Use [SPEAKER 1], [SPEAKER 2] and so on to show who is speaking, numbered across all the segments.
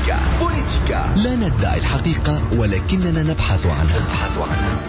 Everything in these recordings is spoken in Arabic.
[SPEAKER 1] بوليتيكا. لا ندعي الحقيقة ولكننا نبحث عنها.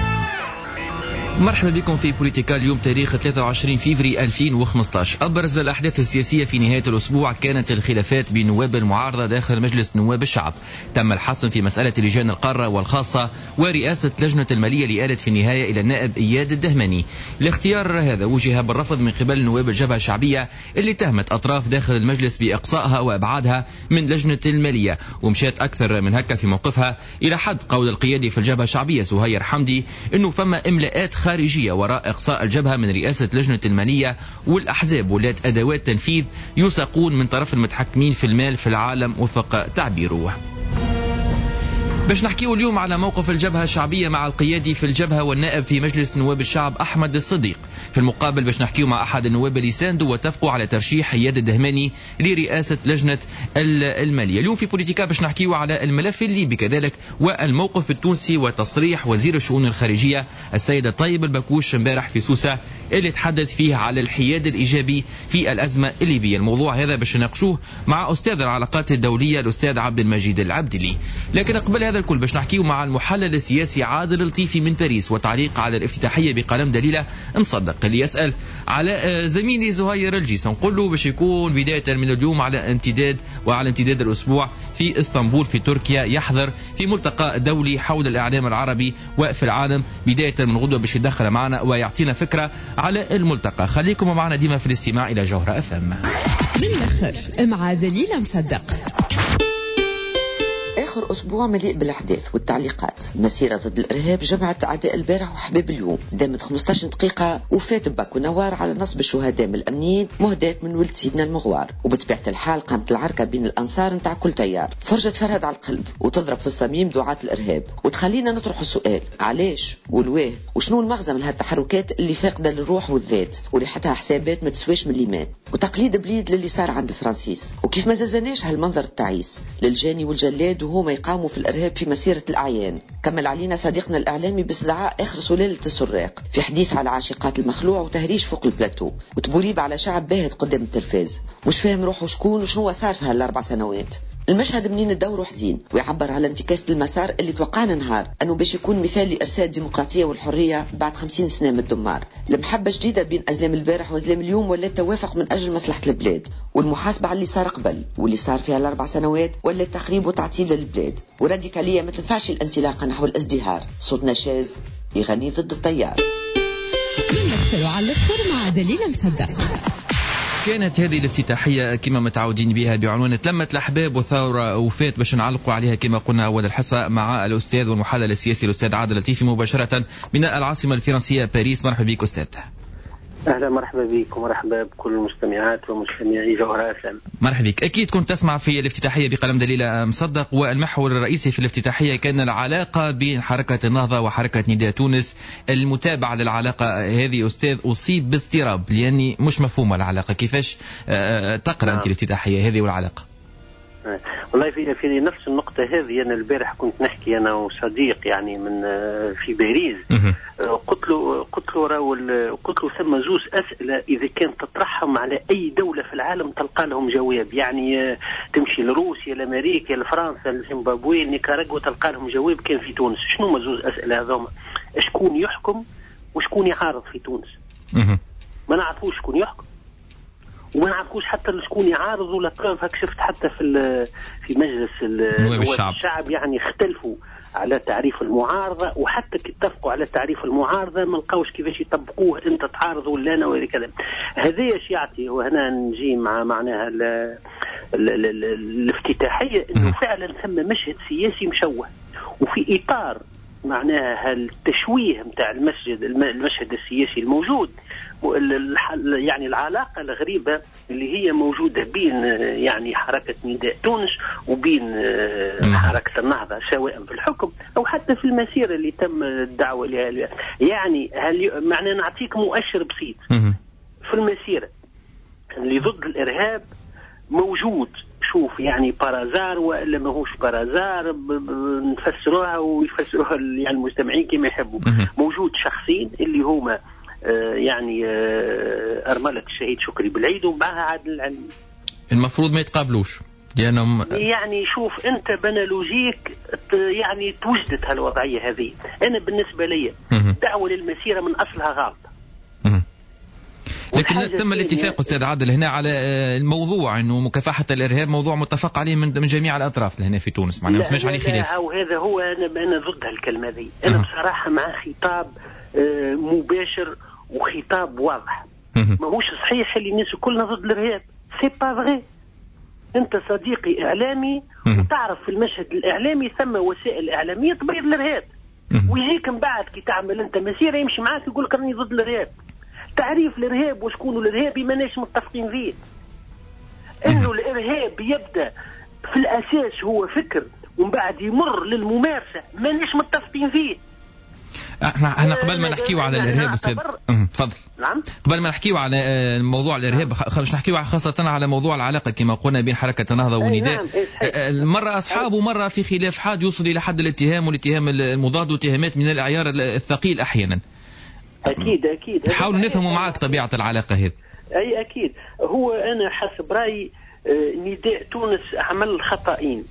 [SPEAKER 2] مرحبا بكم في بوليتيكا. اليوم تاريخ 23 فيفري 2015. أبرز الأحداث السياسية في نهاية الأسبوع كانت الخلافات بين نواب المعارضة داخل مجلس نواب الشعب. تم الحسم في مسألة لجان القارة والخاصة ورئاسة لجنة المالية اللي آلت في النهاية إلى النائب إياد الدهماني. الاختيار هذا وجه بالرفض من قبل نواب الجبهة الشعبية اللي تهمت أطراف داخل المجلس بإقصائها وإبعادها من لجنة المالية، ومشات أكثر من هكا في موقفها إلى حد قول القيادي في الجبهة الشعبية زهير حمدي إنه فما إملاءات خارجية وراء إقصاء الجبهة من رئاسة لجنة المالية، والأحزاب ولات أدوات تنفيذ يساقون من طرف المتحكمين في المال في العالم وفق تعبيره. باش نحكيو اليوم على موقف الجبهة الشعبية مع القيادي في الجبهة والنائب في مجلس نواب الشعب أحمد الصديق. في المقابل باش نحكيو مع أحد النواب اللي ساندوا واتفقوا على ترشيح إياد الدهماني لرئاسة لجنة المالية. اليوم في بوليتيكا باش نحكيو على الملف الليبي كذلك والموقف التونسي وتصريح وزير الشؤون الخارجية السيد طيب البكوش امبارح في سوسة اللي تحدث فيه على الحياد الإيجابي في الأزمة الليبية. الموضوع هذا باش نناقشوه مع أستاذ العلاقات الدولية الأستاذ عبد المجيد العبدلي. لكن قبل هذا الكل باش نحكيو مع المحلل السياسي عادل لطيفي من باريس وتعليق على الافتتاحية بقلم دليلة مصدق اللي يسأل على زميلي زهير الجيس. نقول له باش يكون بداية من اليوم على امتداد الأسبوع في اسطنبول في تركيا، يحضر في ملتقى دولي حول الإعلام العربي وفي العالم بداية من غدوة باش يدخل معنا ويعطينا فكرة على الملتقى. خليكم معنا ديما في الاستماع إلى جوهرة FM.
[SPEAKER 3] بالآخر مع دليلة مصدق.
[SPEAKER 4] آخر أسبوع مليء بالأحداث والتعليقات. مسيرة ضد الإرهاب جمعت أعداء البارح وحباب اليوم، دامت 15 دقيقة وفاة باكو نوار على نصب الشهداء من الأمنيين مهداة من ولد سيدنا المغوار. وبطبيعة الحال قامت العركة بين الأنصار نتاع كل تيار، فرجة فرهد على القلب وتضرب في الصميم دعاة الإرهاب. وتخلينا نطرح السؤال علاش والواه وشنو المغزى من هالتحركات اللي فاقدة للروح والذات وريحتها حسابات ما تسواش من الإيمان، وتقليد بليد للي صار عند فرانسيس. وكيف ما زازناش هالمنظر التعيس للجاني والجلاد وهما يقاموا في الإرهاب في مسيرة الأعيان. كمل علينا صديقنا الإعلامي باستدعاء آخر سلالة السراق في حديث على عاشقات المخلوع وتهريج فوق البلاتو وتبوريب على شعب باهت قدام التلفاز مش فاهم روحه شكون وشنو صار في هالأربع سنوات. المشهد منين الدور حزين ويعبر على انتكاسة المسار اللي توقعنا نهار أنه باش يكون مثال لإرساء الديمقراطية والحرية بعد 50 سنة من الدمار. المحبة جديدة بين أزلام البارح وأزلام اليوم ولا التوافق من أجل مصلحة البلاد، والمحاسبة على اللي صار قبل واللي صار فيها الأربع سنوات ولا التخريب وتعطيل للبلاد. وراديكالية ما تنفعش الانطلاقة نحو الازدهار. صوتنا شاذ يغني ضد التيار.
[SPEAKER 3] نمثل على الأصفر مع دليلة مصدق.
[SPEAKER 2] كانت هذه الافتتاحية كما متعودين بها بعنوان تلمت الأحباب وثورة وفات باش نعلقوا عليها كما قلنا أول الحصة مع الأستاذ والمحلل السياسي الأستاذ عادل لطيفي مباشرة من العاصمة الفرنسية باريس. مرحبا بك أستاذ.
[SPEAKER 5] أهلا مرحبا بكم ومرحبا بكل المستمعات ومستمعي جوهرة FM.
[SPEAKER 2] مرحبا بك. أكيد كنت تسمع في الافتتاحية بقلم دليلة مصدق، والمحور الرئيسي في الافتتاحية كان العلاقة بين حركة النهضة وحركة نداء تونس. المتابعة للعلاقة هذه أستاذ أصيب باضطراب لأني مش مفهومة العلاقة. كيفاش تقرأ أنت الافتتاحية هذه والعلاقة؟
[SPEAKER 5] والله في نفس النقطة هذه أنا البارح كنت نحكي أنا وصديق يعني من في باريس. قلت له ثم زوز أسئلة إذا كانت تطرحهم على أي دولة في العالم تلقى لهم جواب. يعني تمشي لروسيا لأمريكا لفرنسا لزيمبابوي نيكاراغوا تلقى لهم جواب. كان في تونس شنو ما زوز أسئلة هذوما؟ شكون يحكم وشكون يعارض في تونس؟ ما نعرفوش شكون يحكم وما نعرفوش حتى شكون يعارض ولا بروف. هك شفت حتى في مجلس نواب الشعب يعني اختلفوا على تعريف المعارضة، وحتى اتفقوا على تعريف المعارضة ما لقاوش كيفاش يطبقوه. انت تعارض ولا انا ولا كذا. هذا ايش يعطي؟ وهنا نجي معناها الافتتاحية انه فعلا ثم مشهد سياسي مشوه وفي اطار معناها التشويه متاع المشهد السياسي الموجود. يعني العلاقة الغريبة اللي هي موجودة بين يعني حركة نداء تونس وبين حركة النهضة سواء في الحكم أو حتى في المسيرة اللي تم الدعوة لها. يعني معنى نعطيك مؤشر بسيط في المسيرة اللي ضد الإرهاب موجود. شوف يعني بارازار وإلا ما هوش بارازار نفسروها ويفسروها يعني المستمعين كما يحبوا. موجود شخصين اللي هما يعني أرملة الشهيد شكري بالعيد ومعها عادل العلمي.
[SPEAKER 2] المفروض ما يتقابلوش
[SPEAKER 5] يعني شوف أنت بنالوجيك يعني توجدت هالوضعية هذه. أنا بالنسبة لي دعوة للمسيرة من أصلها غلطة.
[SPEAKER 2] لكن تم الاتفاق أستاذ عادل هنا على الموضوع أنه مكافحة الإرهاب موضوع متفق عليه من جميع الأطراف هنا في تونس، معناه ما فيش عليه خلاف.
[SPEAKER 5] أو هذا هو أنا ضد هالكلمة ذي. أنا بصراحة مع خطاب مباشر وخطاب واضح. ما هوش صحيح اللي الناس كلنا ضد الإرهاب، سي با فغي. أنت صديقي إعلامي وتعرف في المشهد الإعلامي ثم وسائل إعلامية تبيض الإرهاب، ويجيك من بعد كي تعمل أنت مسيرة يمشي معاك يقول لك راني ضد الإرهاب. تعريف الإرهاب وشكون الإرهابي ماناش متفقين فيه. إنه الإرهاب يبدأ في الأساس هو فكر ومن بعد يمر للممارسة ماناش متفقين فيه.
[SPEAKER 2] احنا قبل ما نحكيو على الإرهاب أستاذ تفضل.
[SPEAKER 5] نعم.
[SPEAKER 2] قبل ما نحكيو على موضوع الإرهاب خلينا نحكيو خاصة على موضوع العلاقة كما قلنا بين حركة النهضة ونداء. مرة أصحاب ومرة في خلاف حاد يوصل إلى حد الاتهام والاتهام المضاد واتهامات من العيار الثقيل أحيانا.
[SPEAKER 5] أكيد
[SPEAKER 2] نحاول نفهموا معاك طبيعة العلاقة هذه.
[SPEAKER 5] أي أكيد. هو أنا حسب رأيي نداء تونس عمل خطأين.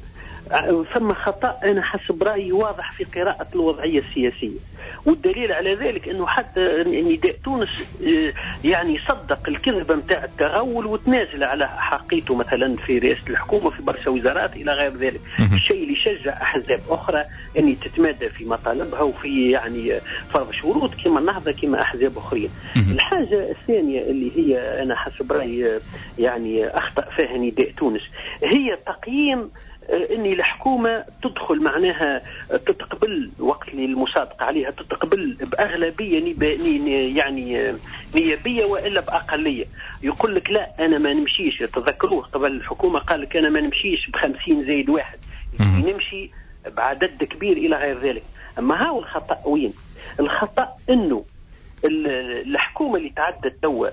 [SPEAKER 5] ثم خطأ أنا حسب رأيي واضح في قراءة الوضعية السياسية، والدليل على ذلك أنه حتى نداء تونس يعني صدق الكذبة متاع التغول وتنازل على حقيته مثلا في رئاسة الحكومة في برشا وزارات إلى غير ذلك، الشيء اللي شجع أحزاب أخرى أن تتمادى في مطالبها وفي يعني فرض شروط كما النهضة كما أحزاب أخرين. الحاجة الثانية اللي هي أنا حسب رأيي يعني أخطأ فيها نداء تونس هي تقييم اني الحكومه تدخل معناها تتقبل وقت المصادقه عليها تتقبل باغلبيه يعني نيابيه والا باقليه. يقول لك لا انا ما نمشيش. تذكروه قبل الحكومه قال لك انا ما نمشيش ب50 زائد 1، نمشي بعدد كبير الى غير ذلك. اما هاو الخطا وين؟ الخطا انه الحكومة اللي تعدت توا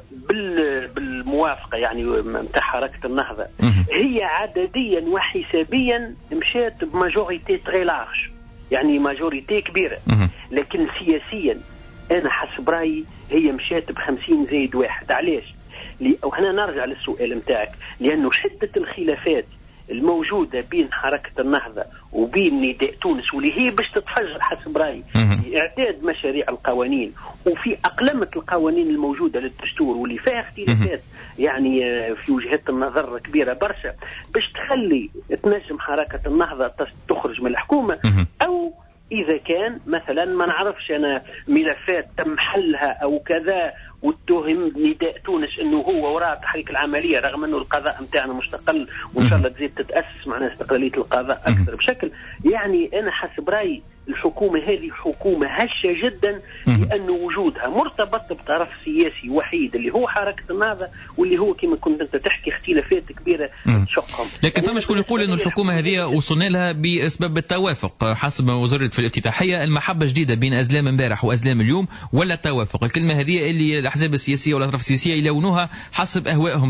[SPEAKER 5] بالموافقة يعني متاع حركة النهضة هي عدديا وحسابيا مشات بماجوريتي تري لارج، يعني ماجوريتي كبيرة، لكن سياسيا أنا حسب رأيي هي مشات ب50 زائد 1. علاش؟ وهنا نرجع للسؤال متاعك، لأنه شدة الخلافات الموجودة بين حركة النهضة وبين نداء تونس واللي هي باش تتفجر حسب رأيي في إعداد مشاريع القوانين وفي أقلمة القوانين الموجودة للدستور واللي فيها اختلافات يعني في وجهات النظر كبيرة برشا باش تخلي تنجم حركة النهضة تخرج من الحكومة، أو إذا كان مثلا ما نعرفش أنا ملفات تم حلها أو كذا واتهم نداء تونس انه هو وراء تحريك العمليه رغم انه القضاء نتاعنا مستقل وان شاء الله تزيد تتاسس معناها استقلاليه القضاء اكثر بشكل. يعني انا حسب رايي الحكومه هذه حكومه هشه جدا لانه وجودها مرتبط بطرف سياسي وحيد اللي هو حركه النهضه واللي هو كما كنت انت تحكي اختلافات كبيره تشقهم.
[SPEAKER 2] لكن فما شكون يقول انه الحكومه هذه وصلنا لها باسباب التوافق حسب ما وزرت في الافتتاحيه، المحبه جديده بين ازلام امبارح وازلام اليوم ولا التوافق؟ الكلمه هذه اللي الاحزاب السياسيه والاطراف السياسيه يلونوها حسب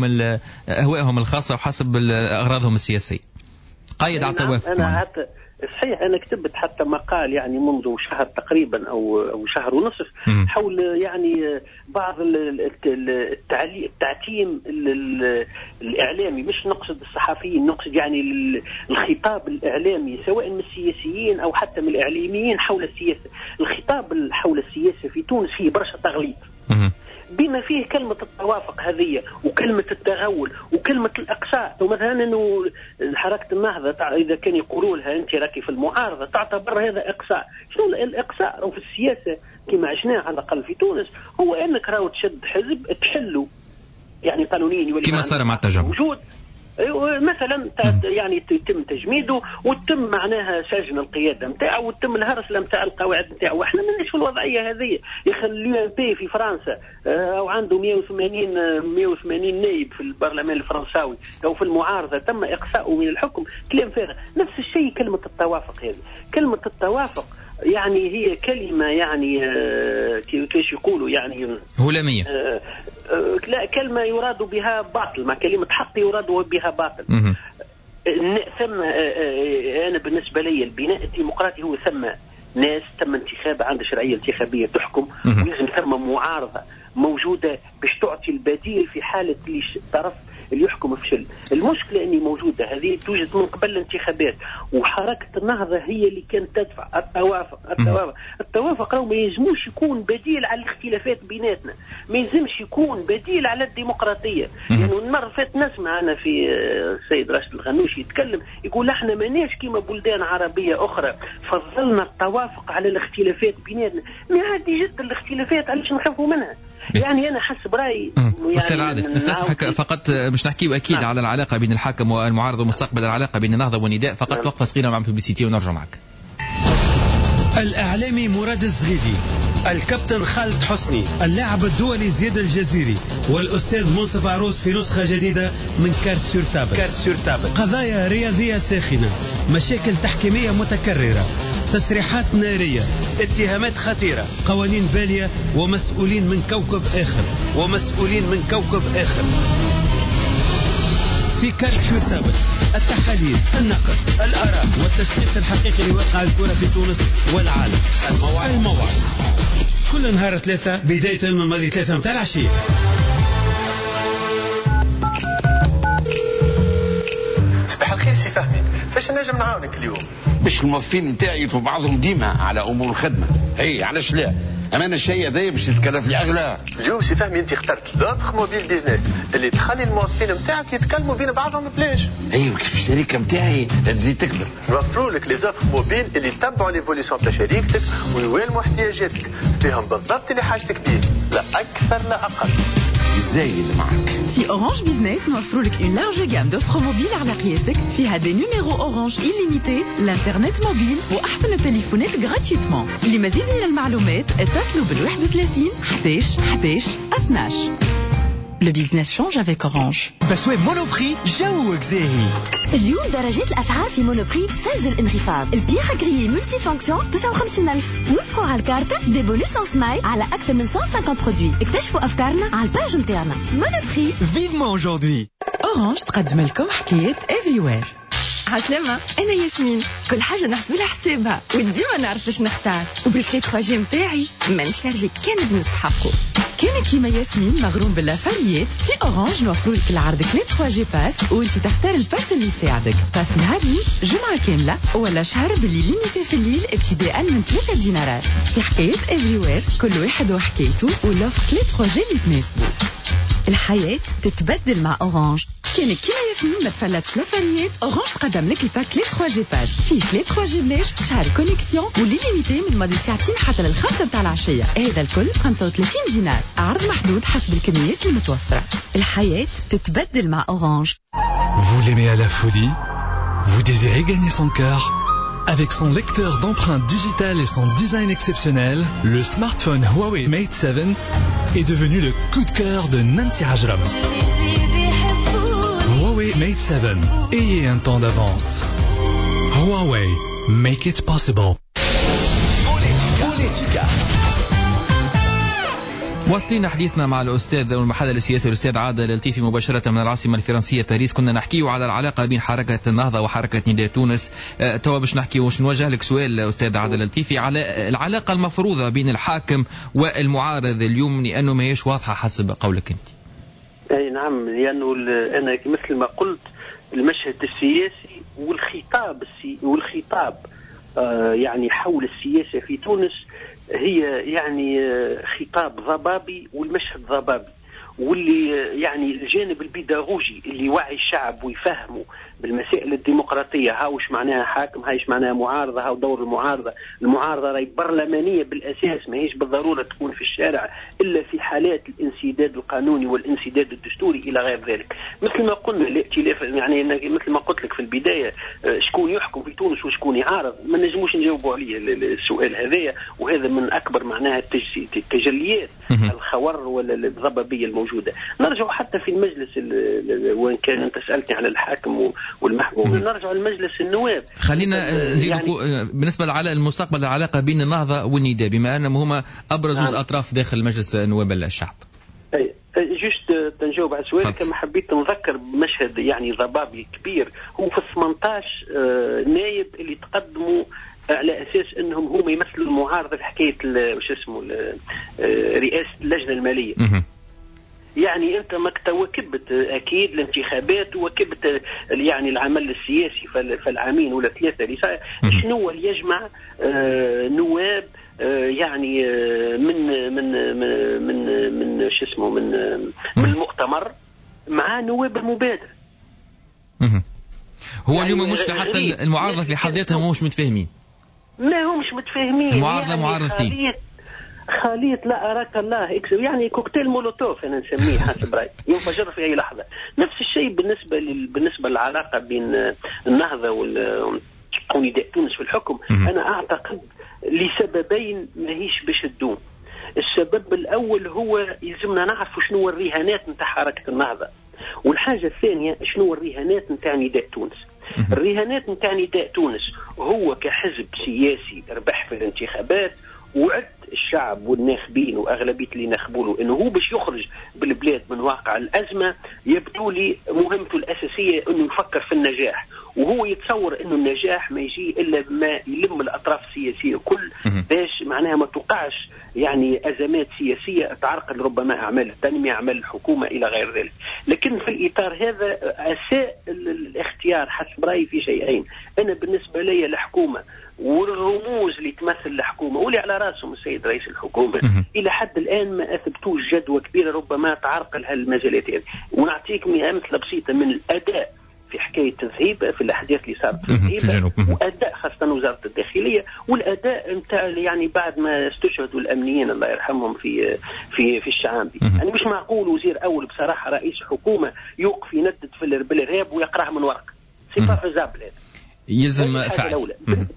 [SPEAKER 2] اهوائهم الخاصه وحسب اغراضهم السياسيه. قايد على التوافق.
[SPEAKER 5] صحيح أنا كتبت حتى مقال يعني منذ شهر تقريبا أو شهر ونصف حول يعني بعض التعتيم الإعلامي، مش نقصد الصحفيين، نقصد يعني الخطاب الإعلامي سواء من السياسيين أو حتى من الإعلاميين حول السياسة. الخطاب حول السياسة في تونس فيه برشا تغليط بما فيه كلمة التوافق هذه وكلمة التغول وكلمة الإقصاء. ومثلا أنه حركة النهضة إذا كان يقولوا لها أنت راكي في المعارضة تعتبر هذا إقصاء. شنو الإقصاء في السياسة كما عشناه على الأقل في تونس هو أنك راهو تشد حزب تحله يعني قانونيا
[SPEAKER 2] كما صار مع التجمع
[SPEAKER 5] موجود مثلا يعني يتم تجميده وتم معناها سجن القياده نتاعو وتم الهرس نتاع القواعد نتاعو. واحنا ماناش في الوضعيه هذه. يخلي بي في فرنسا او عنده 180 نائب في البرلمان الفرنساوي او في المعارضه تم اقصاؤه من الحكم. كلام فارغ. نفس الشيء كلمه التوافق هذه. كلمه التوافق يعني هي كلمة يعني كيف يقولوا يعني
[SPEAKER 2] هلامية.
[SPEAKER 5] لا كلمة يراد بها باطل مع كلمة حق يراد بها باطل. ثم أنا بالنسبة لي البناء الديمقراطي هو ثم ناس تم انتخاب عند شرعية انتخابية تحكم ولازم ثم معارضة موجودة باش تعطي البديل في حالة طرف اللي يحكم فشل. المشكله اني موجوده هذه توجد من قبل الانتخابات، وحركه النهضه هي اللي كانت تدفع التوافق. ما يلزموش يكون بديل على الاختلافات بيناتنا، ما يلزمش يكون بديل على الديمقراطيه. يعني المره فاتت نسمع انا في السيد راشد الغنوشي يتكلم يقول احنا ماناش كيما بلدان عربيه اخرى فضلنا التوافق على الاختلافات بيناتنا. ما عادي جدا الاختلافات، علاش نخافوا منها؟ يعني انا حسب رايي
[SPEAKER 2] استاذ عادل نستسمحك فقط، مش نحكيو اكيد على العلاقه بين الحاكم والمعارضه ومستقبل العلاقه بين النهضه والنداء، فقط وقفه صغيره مع بي ونرجع معك.
[SPEAKER 6] الإعلامي مراد الزغيدي، الكابتن خالد حسني، اللاعب الدولي زياد الجزيري، والأستاذ منصف عروس في نسخة جديدة من كارت سور تابل. قضايا رياضية ساخنة، مشاكل تحكيمية متكررة، تصريحات نارية، اتهامات خطيرة، قوانين بالية، ومسؤولين من كوكب آخر. في كارت سور تابل التحاليل، النقد، الآراء والتشخيص الحقيقي لواقع الكرة في تونس والعالم. الموعد كل نهار 3 بداية من ماضي 3 متاع العشية.
[SPEAKER 7] صباح الخير سي فهمي، فاش نجم نعاونك اليوم؟
[SPEAKER 8] باش الموظفين نتاعي يطلبوا بعضهم ديما على امور الخدمه، هي علاش لا؟ انا الشيء هذا باش يتكلف لي اغلى.
[SPEAKER 7] اليوم سي فهمي انت اخترت لوفر موبيل بيزنس اللي تخلي الموظفين نتاعك يتكلموا بين بعضهم بلاش.
[SPEAKER 8] ايوه كيف الشركه نتاعي تزيد تكبر
[SPEAKER 7] نوفروا لك لي زوفر موبيل اللي يتبعوا ليفوليسيون تاع شركتك ويوالموا احتياجاتك، فيهم بالضبط اللي حاجتك بيه، لا اكثر لا اقل.
[SPEAKER 8] ازاي اللي معك؟
[SPEAKER 9] في اورانج بيزنس نوفروا لك اون لارج جام دوفر موبيل على قياسك، فيها دي نيميرو اورانج إليميتي، الانترنت موبيل واحسن التليفونات غراتويتمون. لمزيد من المعلومات اتصلوا بال31 11 11 12. Le business change avec Orange.
[SPEAKER 10] تسويق مونوبري جوك زاهي.
[SPEAKER 11] اليوم درجات الأسعار في مونوبري تسجل انخفاض. البيخ غريي ملتي فونكسيون 59,000. وفقوا على الكارت دي بونوس ان سمايل على أكثر من 150 برودوي. اكتشفوا أفكارنا على الباج نتاعنا. مونوبري
[SPEAKER 10] فيفمون aujourd'hui.
[SPEAKER 9] Orange تقدم لكم حكاية Everywhere.
[SPEAKER 12] عسلامة، أنا ياسمين. كل حاجة نحسب لها حسابها وديما نعرف اش نختار، وبالكلي 3G متاعي ما نشارجي كان بنستحقه.
[SPEAKER 9] كان كيما ياسمين مغروم باللافاليات، في اورانج نوفروا لك العرض كلي 3G باس وانت تختار الباس اللي يساعدك، باس نهاري جمعة كاملة ولا شهر باللي ليميتي في الليل ابتداء من 3 دينارات. في حكاية Everywhere كل واحد وحكايته واللوفر كلي 3G اللي تناسبه.
[SPEAKER 12] الحياة تتبدل مع أورانج.
[SPEAKER 9] كانك كيما ياسمين ما تفلتش لافاليات، اورانج قدم لك الباك كلي 3G باس، فيه كلي 3G بلاش، شهر كونيكسيون ولي ليميتي من ماضي ساعتين حتى لل5 متاع العشية. هذا الكل 35 دينار، عرض محدود حسب الكميات المتوفرة.
[SPEAKER 12] الحياة تتبدل مع أورانج.
[SPEAKER 10] Vous l'aimez à la folie? Vous désirez gagner son cœur? Avec son lecteur d'empreintes digitales et son design exceptionnel, le smartphone Huawei Mate 7 est devenu le coup de cœur de Nancy Rajram. Huawei Mate 7. Ayez un temps d'avance. Huawei. Make it possible.
[SPEAKER 2] واصلين حديثنا مع الأستاذ والمحلل السياسي الأستاذ عادل التيفي مباشرة من العاصمة الفرنسية باريس. كنا نحكيه على العلاقة بين حركة النهضة وحركة نداء تونس. توا باش نحكي وش نوجه لك سؤال أستاذ عادل التيفي على العلاقة المفروضة بين الحاكم والمعارض اليوم، لأنه ما هيش واضحة حسب قولك أنت.
[SPEAKER 5] أي نعم، لأنه أنا مثل ما قلت المشهد السياسي والخطاب يعني حول السياسة في تونس هي يعني خطاب ضبابي، والمشهد ضبابي، واللي يعني الجانب البيداغوجي اللي يوعي الشعب ويفهمه بالمسائل الديمقراطية، هاوش معناها حاكم، هايش معناها معارضة، هاو دور المعارضة راهي برلمانية بالأساس، ما هيش بالضرورة تكون في الشارع إلا في حالات الانسداد القانوني والانسداد الدستوري إلى غير ذلك. مثل ما قلنا الائتلاف، يعني مثل ما قلت لك في البداية، شكون يحكم في تونس وشكون يعارض ما نجموش نجاوبوا عليه السؤال هذايا، وهذا من أكبر معناها التجليات الخور ولا الضبابية الموجودة. نرجع حتى في المجلس، وإن كان أنت سألتني على الحاكم والمحكوم، نرجع لمجلس النواب.
[SPEAKER 2] خلينا نزيد يعني بالنسبة على المستقبل العلاقة بين النهضة والنداء، بما أنهم هما أبرز أطراف داخل مجلس نواب الشعب.
[SPEAKER 5] جست تنجاوب على السؤال كما حبيت نذكر بمشهد يعني ضبابي كبير. هو في 18 نايب اللي تقدموا على اساس انهم هم يمثلوا المعارضه في حكايه وش اسمه رئاسه اللجنه الماليه. يعني انت مكتوكبت اكيد الانتخابات وكبت يعني العمل السياسي في العامين ولا ثلاثه اللي صار. شنو اللي يجمع نواب يعني من شو اسمه من المؤتمر مع نواب المبادر.
[SPEAKER 2] هو يعني اليوم مشكلة حتى المعارضة في حد ذاتها مش متفاهمين.
[SPEAKER 5] ما همش متفاهمين.
[SPEAKER 2] المعارضة
[SPEAKER 5] يعني
[SPEAKER 2] معارضتين.
[SPEAKER 5] خليط لا أراك الله يعني كوكتيل مولوتوف أنا نسميه حسب رأيي ينفجر في أي لحظة. نفس الشيء بالنسبة للعلاقة بين النهضة ونداء تونس في الحكم. أنا أعتقد لسببين ماهيش باش تدوم. السبب الأول هو يلزمنا نعرف شنو الرهانات نتاع حركة النهضة، والحاجة الثانية شنو الرهانات نتاع نداء تونس. الرهانات نتاع نداء تونس هو كحزب سياسي ربح في الانتخابات وعد الشعب والناخبين واغلبيه اللي ناخبوا له انه هو باش يخرج بالبلاد من واقع الازمه. يبدو لي مهمته الاساسيه انه يفكر في النجاح، وهو يتصور انه النجاح ما يجي الا بما يلم الاطراف السياسيه كل باش معناها ما توقعش يعني ازمات سياسيه تعرقل ربما اعمال التنميه اعمال الحكومه الى غير ذلك. لكن في الاطار هذا اساء الاختيار حسب رايي في شيئين. انا بالنسبه لي الحكومه والرموز اللي تمثل الحكومة واللي على راسهم السيد رئيس الحكومة إلى حد الآن ما أثبتوش جدوى كبيرة ربما تعرقل هالمجالات هذه. ونعطيك أمثلة بسيطة من الأداء في حكاية تذهيب في الأحداث اللي صارت في الجنوب، وأداء خاصة وزارة الداخلية، والأداء نتاع يعني بعد ما استشهدوا الأمنيين الله يرحمهم في الشعامبي. يعني مش معقول وزير أول بصراحة رئيس حكومة يوقف يندد بالإرهاب ويقرأها من ورق. سيبا فزابل هذا.
[SPEAKER 2] يلزم فعل.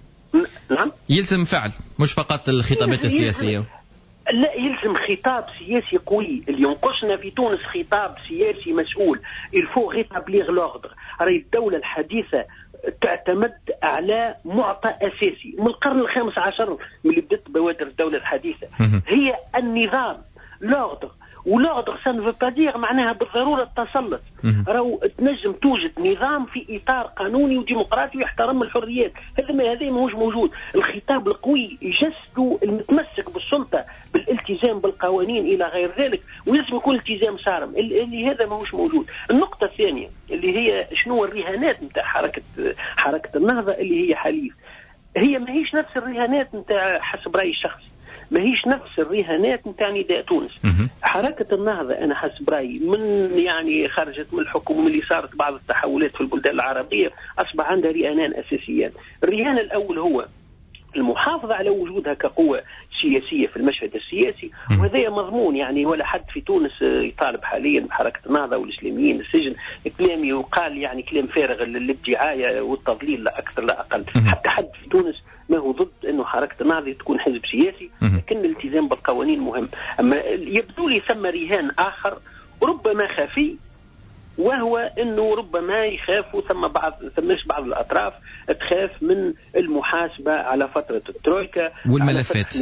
[SPEAKER 5] نعم
[SPEAKER 2] يلزم فعل مش فقط الخطابات السياسية.
[SPEAKER 5] لا يلزم خطاب سياسي قوي. اللي ينقصنا في تونس خطاب سياسي مسؤول. الفو ريتابليغ لوردر. راهي الدولة الحديثة تعتمد على معطى أساسي من القرن الخامس عشر من اللي بدأت بوادر الدولة الحديثة هي النظام لوردر. ولوردر سان فو با دير معناها بالضروره التسلط. راهو تنجم توجد نظام في اطار قانوني وديمقراطي ويحترم الحريات. هذا ماهوش موجود. الخطاب القوي يجسد المتمسك بالسلطه بالالتزام بالقوانين الى غير ذلك، ولازم يكون التزام صارم اللي هذا ماهوش موجود. النقطه الثانيه اللي هي شنو الرهانات نتاع حركه النهضه اللي هي حليف. هي ماهيش نفس الرهانات نتاع حسب رايي الشخصي، ماهيش نفس الرهانات نتاع نداء تونس. حركة النهضة أنا حسب رأيي من يعني خرجت من الحكم ومن اللي صارت بعض التحولات في البلدان العربية أصبح عندها رهانان أساسيان. الرهان الأول هو المحافظة على وجودها كقوة سياسية في المشهد السياسي، وهذا مضمون يعني ولا حد في تونس يطالب حاليا بحركة النهضة والإسلاميين السجن. كلام يقال يعني كلام فارغ للدعاية والتضليل لا أكثر لا أقل. حتى حد في تونس ما هو ضد أنه حركة النهضة تكون حزب سياسي، لكن الالتزام بالقوانين مهم. أما يبدو لي ثم رهان آخر ربما خفي، وهو أنه ربما يخافوا ثمش بعض الأطراف تخاف من المحاسبة على فترة الترويكا
[SPEAKER 2] والملفات.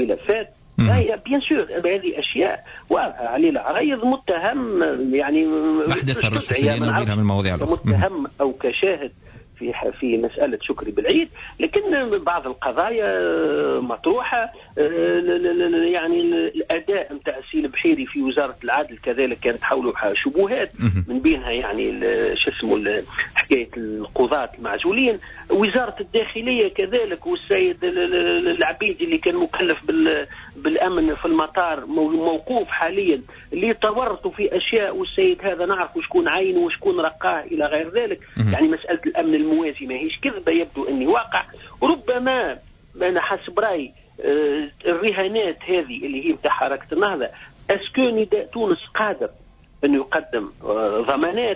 [SPEAKER 5] بيان سور هذه أشياء واضحة. علي العريض متهم يعني
[SPEAKER 2] أحداث الرشوة من المواضيع
[SPEAKER 5] متهم أو كشاهد في مسألة شكري بالعيد، لكن بعض القضايا مطروحة. يعني الأداء نتاع السيد البحيري في وزارة العدل كذلك كانت حوله شبهات، من بينها يعني حكاية القضاة المعزولين. وزارة الداخلية كذلك والسيد العبيدي اللي كان مكلف بالأمن في المطار موقوف حاليا، اللي تورطوا في أشياء والسيد هذا نعرف وشكون عينه وشكون رقاه إلى غير ذلك. يعني مسألة الأمن الموازي ما هيش كذبة، يبدو أني واقع. وربما أنا حسب رأي الرهانات هذه اللي هي بتاع حركة النهضة، أسكو نداء تونس قادر أنه يقدم ضمانات؟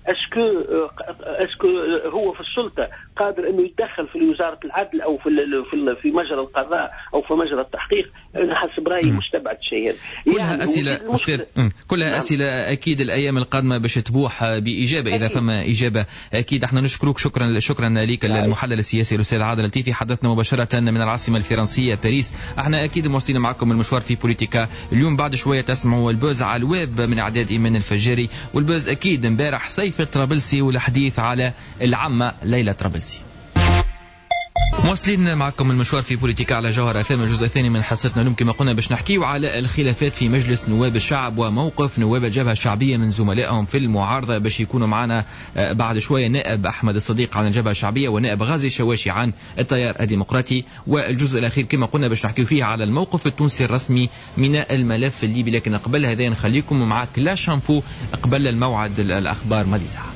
[SPEAKER 5] اسكو هو في السلطه قادر انه يتدخل في وزاره العدل او في مجرى القضاء او في مجرى التحقيق؟ انا حسب رايي مستبعد الشيء هذا.
[SPEAKER 2] كلها اسئله استاذ، كلها نعم. اسئله اكيد الايام القادمه باش تبوح باجابه اذا فما اجابه اكيد. احنا نشكرك شكرا لك المحلل السياسي الاستاذ عادل التيفي، حدثنا مباشره من العاصمه الفرنسيه باريس. احنا اكيد مواصلين معكم المشوار في بوليتيكا. اليوم بعد شويه تسمعوا البوز على الويب من اعداد ايمان الفجاري، والبوز اكيد امبارح سيف طرابلسي والحديث على العمة ليلى طرابلسي. مواصلين معكم المشوار في بوليتيكا على جوهر FM. الجزء الثاني من حصتنا اليوم كما قلنا باش نحكيو على الخلافات في مجلس نواب الشعب وموقف نواب الجبهة الشعبية من زملائهم في المعارضة. باش يكونوا معنا بعد شوية نائب أحمد الصديق عن الجبهة الشعبية ونائب غازي الشواشي عن التيار الديمقراطي. والجزء الأخير كما قلنا باش نحكيو فيه على الموقف التونسي الرسمي من الملف الليبي. لكن قبل هذا نخليكم معك لا شامبو قبل الموعد الأخبار ماضي ساعة.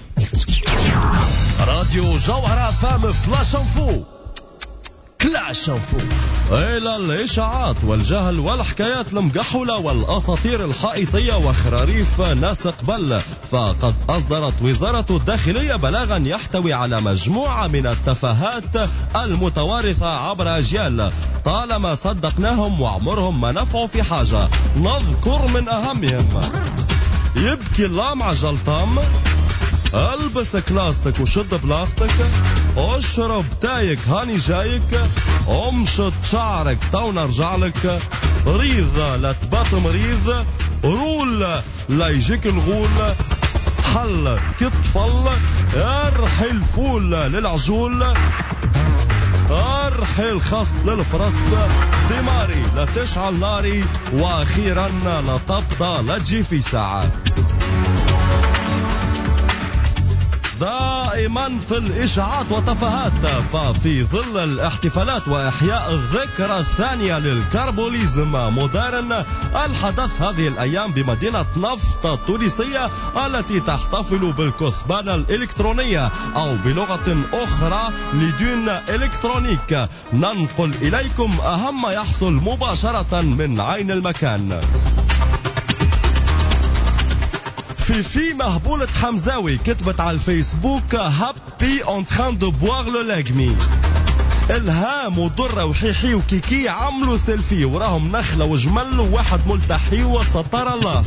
[SPEAKER 13] راديو جوهرة فام فلاش انفو كلاش انفو إلى الإشاعات والجهل والحكايات المقحولة والأساطير الحائطية وخراريف ناس قبل. فقد أصدرت وزارة الداخلية بلاغا يحتوي على مجموعة من التفاهات المتوارثة عبر أجيال طالما صدقناهم وعمرهم ما نفعوا في حاجة. نذكر من أهمهم: يبكي اللام عجل طام، البس كلاستك وشد بلاستيك، اشرب تايك هاني جايك، امشط شعرك تونا رجعلك، ريض لا تبات مريض، رول لا يجيك الغول، حل كتفل، ارحي الفول للعجول، ارحي الخص للفرس، دماري لا تشعل ناري، واخيرا لا تبطى لا تجي في ساعة. دائما في الإشاعات وتفاهات. ففي ظل الاحتفالات وإحياء الذكرى الثانية للكربوليزم مودرن الحدث هذه الأيام بمدينة نفط التونسية التي تحتفل بالكثبانة الإلكترونية أو بلغة أخرى لدون إلكترونيك، ننقل إليكم أهم ما يحصل مباشرة من عين المكان. في مهبولة حمزاوي كتبت على الفيسبوك هابي اون تران دو بواغ لو لاجمي. الهام ودرة وحيحي وكيكي عملوا سيلفي وراهم نخلة وجمل وواحد ملتحي وستر الله.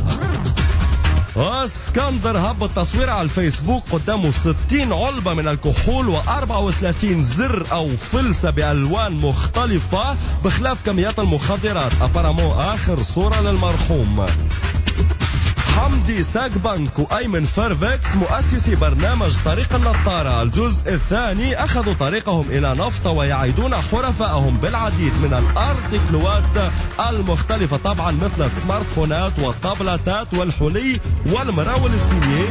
[SPEAKER 13] اسكندر هبط تصوير على الفيسبوك قدامه 60 علبة من الكحول و34 زر أو فلسة بألوان مختلفة بخلاف كميات المخدرات. أفرمو آخر صورة للمرحوم. حمدي ساق بنك وأيمن فيرفكس مؤسسي برنامج طريق النطارة الجزء الثاني أخذوا طريقهم إلى نفط ويعيدون حرفائهم بالعديد من الأرتيكلوات المختلفة طبعا مثل السمارت فونات والطابلتات والحلي والمراول الصينية.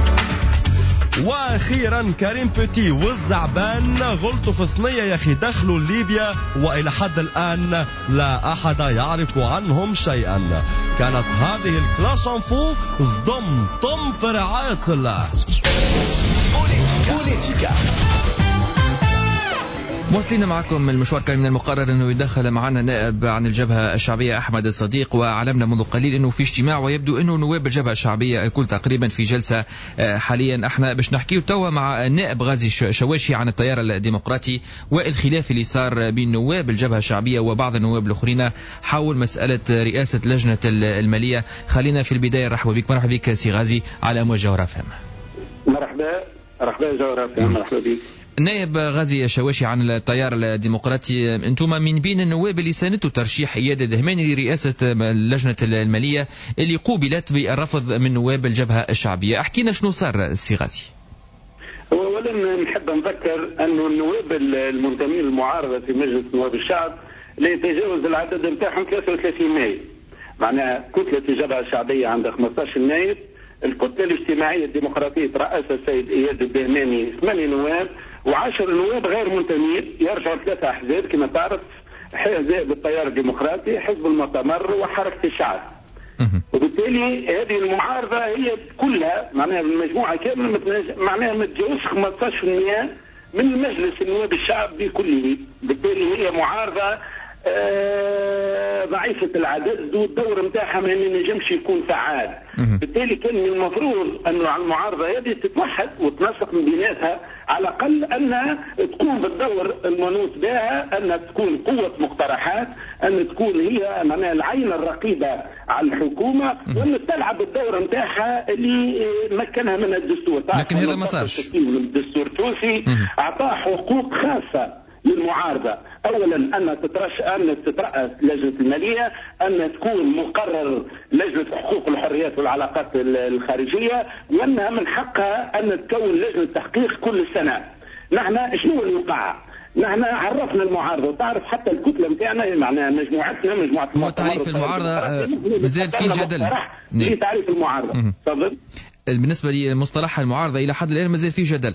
[SPEAKER 13] واخيرا كريم بيتي والزعبان غلطوا في ثنية يا اخي دخلوا ليبيا والى حد الان لا احد يعرف عنهم شيئا. كانت هذه الكلاش انفو صدم طم في رعاية سلاح
[SPEAKER 1] بوليتيكا.
[SPEAKER 2] مواصلين معكم المشوار. كان من المقرر أنه يدخل معنا نائب عن الجبهة الشعبية أحمد الصديق، وعلمنا منذ قليل أنه في اجتماع ويبدو أنه نواب الجبهة الشعبية الكل تقريبا في جلسة حاليا. احنا باش نحكيه توا مع النائب غازي الشواشي عن التيار الديمقراطي والخلاف اللي صار بين نواب الجبهة الشعبية وبعض النواب الآخرين حول مسألة رئاسة لجنة المالية. خلينا في البداية نرحب بك. مرحبا بك سي غازي على أمواج جوهرة FM.
[SPEAKER 14] مرحبا جوهرة FM. مرحبا بك
[SPEAKER 2] نائب غازي الشواشي عن التيار الديمقراطي. انتم من بين النواب اللي ساندوا ترشيح اياد الدهماني لرئاسه لجنه الماليه اللي قوبلت بالرفض من نواب الجبهه الشعبيه. احكينا شنو صار سي غازي.
[SPEAKER 14] اولا نحب نذكر انه النواب المنتمين للمعارضه في مجلس نواب الشعب لا يتجاوز العدد نتاعهم 33 نائب. معناها كتله الجبهه الشعبيه عندها 15 نائب. الكتله الاجتماعيه الديمقراطيه ترأسها السيد اياد الدهماني 8 نواب و10 نواب غير منتمين يرجعوا 3 احزاب كما تعرف: حزب التيار الديمقراطي، حزب المؤتمر، وحركه الشعب. وبالتالي هذه المعارضه هي كلها معناها المجموعه كامله معناها ما تجاوزش 15% من مجلس النواب الشعب بكله. بالتالي هي معارضه ضعيفة العدد والدور نتاعها ما ينجمش يكون فعال. بالتالي كان من المفروض أنه على المعارضة هذه تتوحد وتنسق من بيناتها، على الأقل أنها تقوم بالدور المنوط بها، أنها تكون قوة مقترحات، أن تكون هي معناها العين الرقيبة على الحكومة، وأن تلعب الدور نتاعها اللي مكنها من الدستور.
[SPEAKER 2] لكن هذا ما صارش.
[SPEAKER 14] الدستور التونسي أعطاه حقوق خاصة للمعارضة. اولا ان تترأس لجنة المالية، ان تكون مقرر لجنة حقوق الحريات والعلاقات الخارجية، وانها من حقها ان تكون لجنة تحقيق كل سنة. نحن شنو اللي وقع؟ نحن عرفنا المعارضه، وتعرف حتى الكتله نتاعنا معناها مجموعتنا مجموعه
[SPEAKER 2] هو تعريف المعارضه مازال في جدل.
[SPEAKER 14] في تعريف المعارضه تفضل.
[SPEAKER 2] بالنسبه لمصطلح المعارضه الى حد الان مازال في جدل،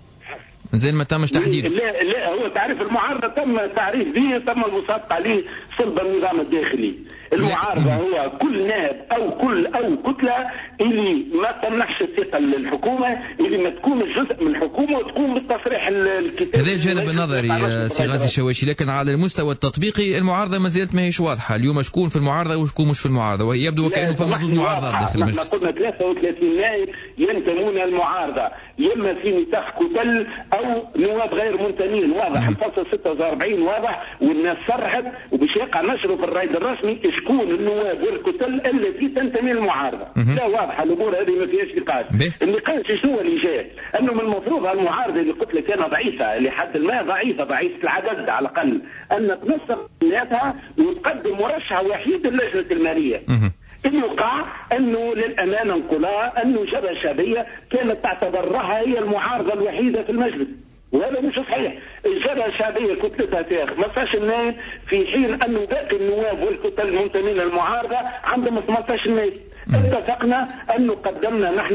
[SPEAKER 2] مازال ما تمش تحديده.
[SPEAKER 14] لا هو تعريف المعارضه تم تعريف به، تم الوساطه عليه صلب النظام الداخلي. المعارضه هو كل نائب او كتله اللي ما تمنحش الثقه للحكومه، اللي ما تكون جزء من الحكومه وتكون بالتصريح الكتابي.
[SPEAKER 2] هذا الجانب النظري سي غازي الشواشي، لكن على المستوى التطبيقي المعارضه ما زالت ما هيش واضحه. اليوم شكون في المعارضه وشكون مش في المعارضه، ويبدو وكانه فما زوج معارضات داخل المجلس.
[SPEAKER 14] قلنا 33 نائب ينتمون المعارضه، يما في نطاق كتل او نواب غير منتمين. واضح الفصل 46 واضح، والناس صرحت وباش يقع نشره في الرايد الرسمي شكون النواب والكتل التي تنتمي للمعارضه. لا واضحه الامور هذه ما فيهاش نقاش. النقاش شنو اللي جاء؟ انه من المفروض المعارضه اللي قلت لك انا ضعيفه لحد ما ضعيفه العدد على الاقل، ان تنسق بيناتها وتقدم مرشح وحيد للجنه الماليه. يوقع انه للامانه نقولها انه جبهه شعبيه كانت تعتبرها هي المعارضه الوحيده في المجلس، وهذا مش صحيح. الجبهه الشعبيه كتلتها فيها 15 نائب، في حين انه باقي النواب والكتل المنتمين للمعارضه عندهم 18 نائب. اتفقنا انه قدمنا نحن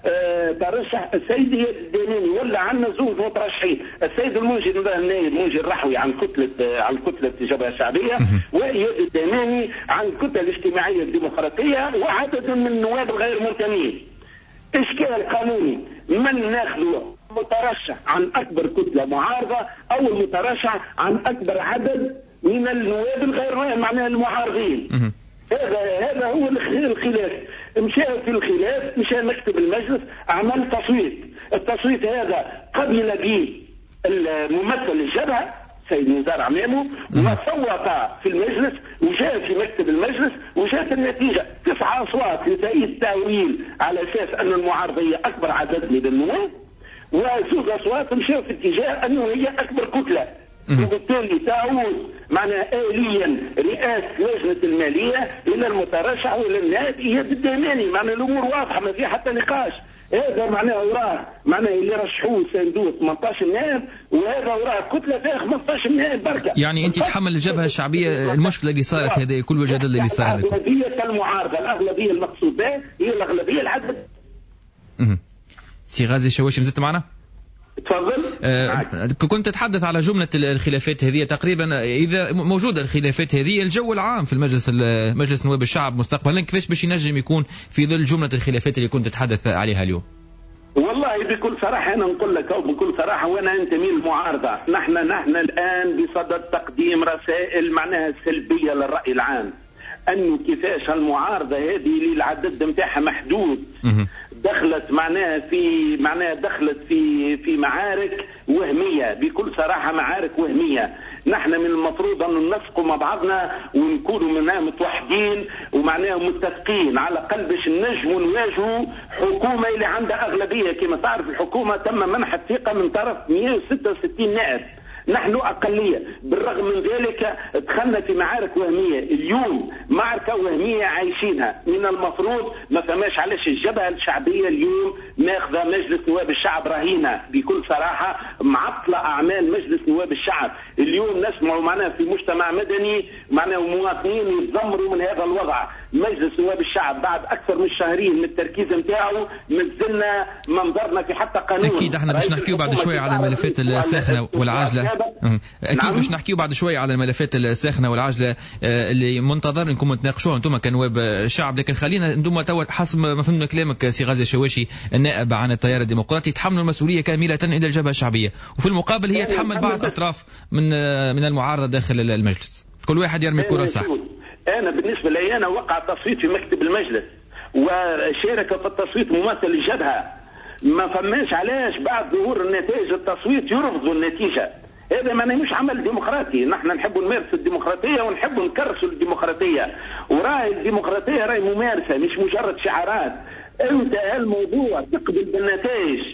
[SPEAKER 14] ترشح السيد الديناني، ولا عندنا زوج مترشحين، السيد المنجي النائب منجي الرحوي عن كتله الجبهه الشعبيه، واياد الديناني عن الكتله الاجتماعيه الديمقراطيه، وعدد من النواب الغير منتمين. اشكال قانوني من ناخذه مترشح عن اكبر كتله معارضه او المترشح عن اكبر عدد من النواب الغير معناها المعارضين. هذا هو الخلاف. مشى في الخلاف، مشى مكتب المجلس عمل تصويت. التصويت هذا قبل به الممثل الجبهه سيد نزار عمامو، وصوت في المجلس وجاء في مكتب المجلس، وجاءت النتيجه 9 أصوات لتأييد التأويل على اساس ان المعارضه هي اكبر عدد من النواب، وزوج اصوات مشاو في اتجاه انه هي اكبر كتله. وبالتالي تعود معناها آليا رئاسة لجنة المالية إلى المترشح وإلى النائب إياد الديناني. معناها الأمور واضحة ما فيها حتى نقاش. هذا معناه وراه معناه اللي رشحوه سندوه 18 نائب، وهذا وراه كتلة فيها 15 نائب بركة.
[SPEAKER 2] يعني أنت تحمل الجبهة الشعبية المشكلة اللي صارت هذه كل الجدل اللي صار هذا.
[SPEAKER 14] الأغلبية المعارضة، الأغلبية المقصود بها هي الأغلبية العدد.
[SPEAKER 2] سي غازي الشواشي مازلت معنا؟
[SPEAKER 14] تفضل.
[SPEAKER 2] كنت تتحدث على جملة الخلافات هذه تقريبا. إذا موجودة الخلافات هذه، الجو العام في مجلس نواب الشعب مستقبلا كيفاش باش ينجم يكون في ظل جملة الخلافات اللي كنت تتحدث عليها اليوم؟
[SPEAKER 14] والله بكل صراحة أنا نقول لك بكل صراحة، وأنا أنتمي للمعارضة. نحن الآن بصدد تقديم رسائل معناها سلبية للرأي العام، أنه كيفاش المعارضة هذه اللي العدد نتاعها محدود دخلت في معارك وهمية. بكل صراحة معارك وهمية. نحن من المفروض أن ننسقوا مع بعضنا ونكونوا منها متوحدين ومعناها متفقين على الأقل باش نجموا نواجهوا حكومة اللي عندها أغلبية. كما تعرف الحكومة تم منح الثقة من طرف 166 نائب، نحن أقلية. بالرغم من ذلك دخلنا في معارك وهمية. اليوم معركة وهمية عايشينها. من المفروض ما فماش علاش الجبهة الشعبية اليوم ماخذة مجلس نواب الشعب رهينة. بكل صراحة معطلة أعمال مجلس نواب الشعب. اليوم نسمعوا معناها في مجتمع مدني معناها مواطنين يتذمروا من هذا الوضع. مجلس نواب الشعب بعد أكثر من شهرين من التركيز نتاعو مازلنا منظرنا في حتى قانون.
[SPEAKER 2] أكيد احنا باش نحكيو بعد شوية على الملفات الساخنة والعاجلة. أكيد باش نحكيو بعد شوية على الملفات الساخنة والعاجلة اللي منتظر انكم تناقشوها انتم كنواب الشعب. لكن خلينا ندوم توا حسب ما فهمنا كلامك سي غازي الشواشي، النائب عن التيار الديمقراطي تحملوا المسؤولية كاملة إلى الجبهة الشعبية، وفي المقابل هي تحمل بعض أطراف من المعارضة داخل المجلس. كل واحد يرمي الكرة صح.
[SPEAKER 14] أنا بالنسبة لي أنا وقع تصويت في مكتب المجلس وشارك في التصويت ممثل الجبهة. ما فماش علاش بعد ظهور النتائج التصويت يرفضوا النتيجة. هذا ما مش عمل ديمقراطي. نحن نحب نمارس الديمقراطية ونحب نكرسوا الديمقراطية، وراي الديمقراطية راي ممارسة مش مجرد شعارات. انت الموضوع تقبل بالنتائج.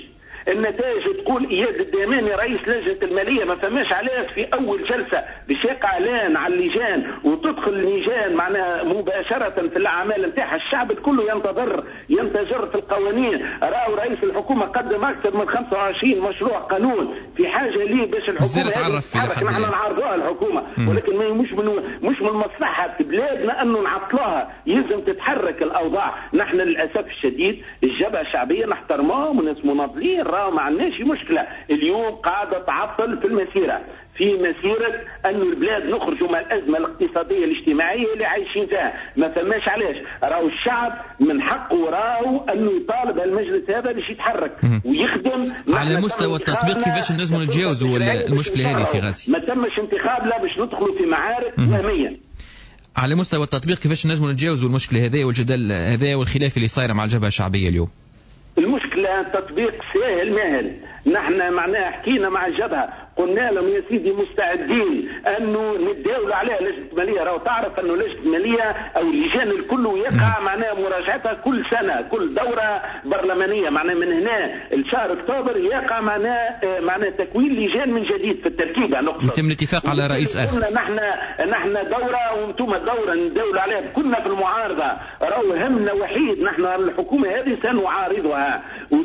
[SPEAKER 14] النتائج تقول اياد الديماني رئيس لجنه الماليه ما فماش علاش في اول جلسه باش يقع اعلان على اللجان وتدخل اللجان معناها مباشره في الاعمال نتاعها، الشعب كله ينتجر في القوانين. راهو رئيس الحكومه قدم اكثر من 25 مشروع قانون في حاجه ليه باش الحكومه تتحرك. نحن نعرضوها الحكومه ولكن مش من مصلحه بلادنا انه نعطلوها، يلزم تتحرك الاوضاع. نحن للاسف الشديد الجبهه الشعبيه نحترموهم وناس مناضلين، راهو ما عندناش مشكله. اليوم قاعده تعطل في المسيره، في مسيرة أن البلاد نخرجوا من الأزمة الاقتصادية الاجتماعية اللي عايشين فيها. ما فماش علاش، راهو الشعب من حقه راهو أنه يطالب المجلس هذا باش يتحرك ويخدم.
[SPEAKER 2] على مستوى التطبيق كيفاش نجموا نتجاوزوا المشكلة هذه سي غازي؟
[SPEAKER 14] ما تمش انتخاب لا باش ندخلوا في معارك وهمية.
[SPEAKER 2] على مستوى التطبيق كيفاش نجموا نتجاوزوا المشكلة هذه والجدل هذا والخلاف اللي صاير مع الجبهة الشعبية اليوم؟
[SPEAKER 14] المشكلة تطبيق سهل ماهل. نحن معناها حكينا مع الجبهة قلنا لهم يا سيدي مستعدين انه نتداولوا عليها لجنه ماليه. راهو تعرف انه لجنه ماليه او اللجان الكل يقع معناها مراجعتها كل سنه، كل دوره برلمانيه. معناها من هنا لشهر اكتوبر يقع معناها تكوين لجان من جديد في التركيبه. نقصد
[SPEAKER 2] يتم الاتفاق على رئيس اخر.
[SPEAKER 14] نحن دوره وانتم دوره نداولوا عليها. كنا في المعارضه، راهو همنا وحيد نحن الحكومه هذه سنعارضها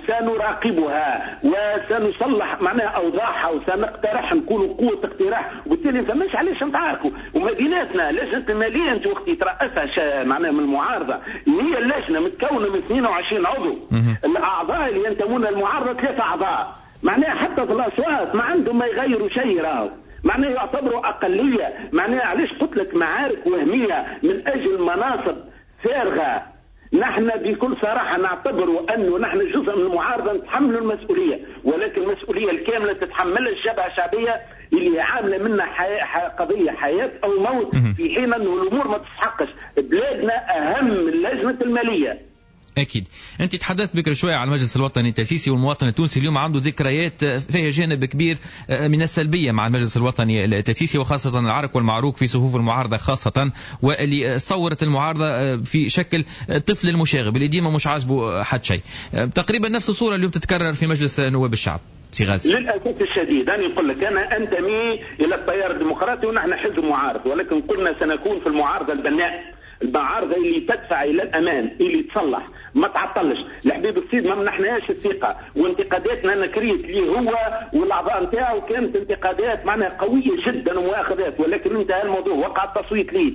[SPEAKER 14] وسنراقبها وسنصلح معناها اوضاعها وسنقترح نكونوا قوه اقتراح، وبالتالي فماش علاش نتعاركوا. وما بيناتنا لجنه الماليه انت وقت ترأسها معناها من المعارضه، هي اللجنه متكونه من 22 عضو. الاعضاء اللي ينتمون للمعارضه 3 اعضاء، معناها حتى في الاصوات ما عندهم ما يغيروا شيء. راهو معناها يعتبروا اقليه. معناها علاش قلت لك معارك وهميه من اجل مناصب فارغه. نحن بكل صراحة نعتبر أنه نحن جزء من المعارضة نتحمل المسؤولية، ولكن المسؤولية الكاملة تتحملها الجبهة الشعبية اللي عاملة منا قضية حياة أو موت، في حين أنه الأمور ما تستحقش. بلادنا أهم من لجنة المالية.
[SPEAKER 2] أكيد. أنت تحدثت بكرة شوية عن المجلس الوطني التأسيسي، والمواطن التونسي اليوم عنده ذكريات فيها جانب كبير من السلبية مع المجلس الوطني التأسيسي، وخاصة العرك والمعروك في صفوف المعارضة خاصة، واللي صورت المعارضة في شكل طفل المشاغب اللي ديما مش عاجبه حد شيء. تقريبا نفس الصورة اليوم تتكرر في مجلس نواب الشعب. سي غازي،
[SPEAKER 14] للأسف الشديد أنا يقول لك أنا أنتمي إلى التيار الديمقراطي ونحن حزب معارض، ولكن قلنا سنكون في المعارضة البناء، المعارضه اللي تدفع الى الامام، اللي تصلح ما تعطلش. الحبيب السيد ما منحناش الثقه، وانتقاداتنا انا كريت ليه هو والاعضاء نتاعو كانت انتقادات معناها قويه جدا ومؤاخذات، ولكن انتهى الموضوع. وقع التصويت ليه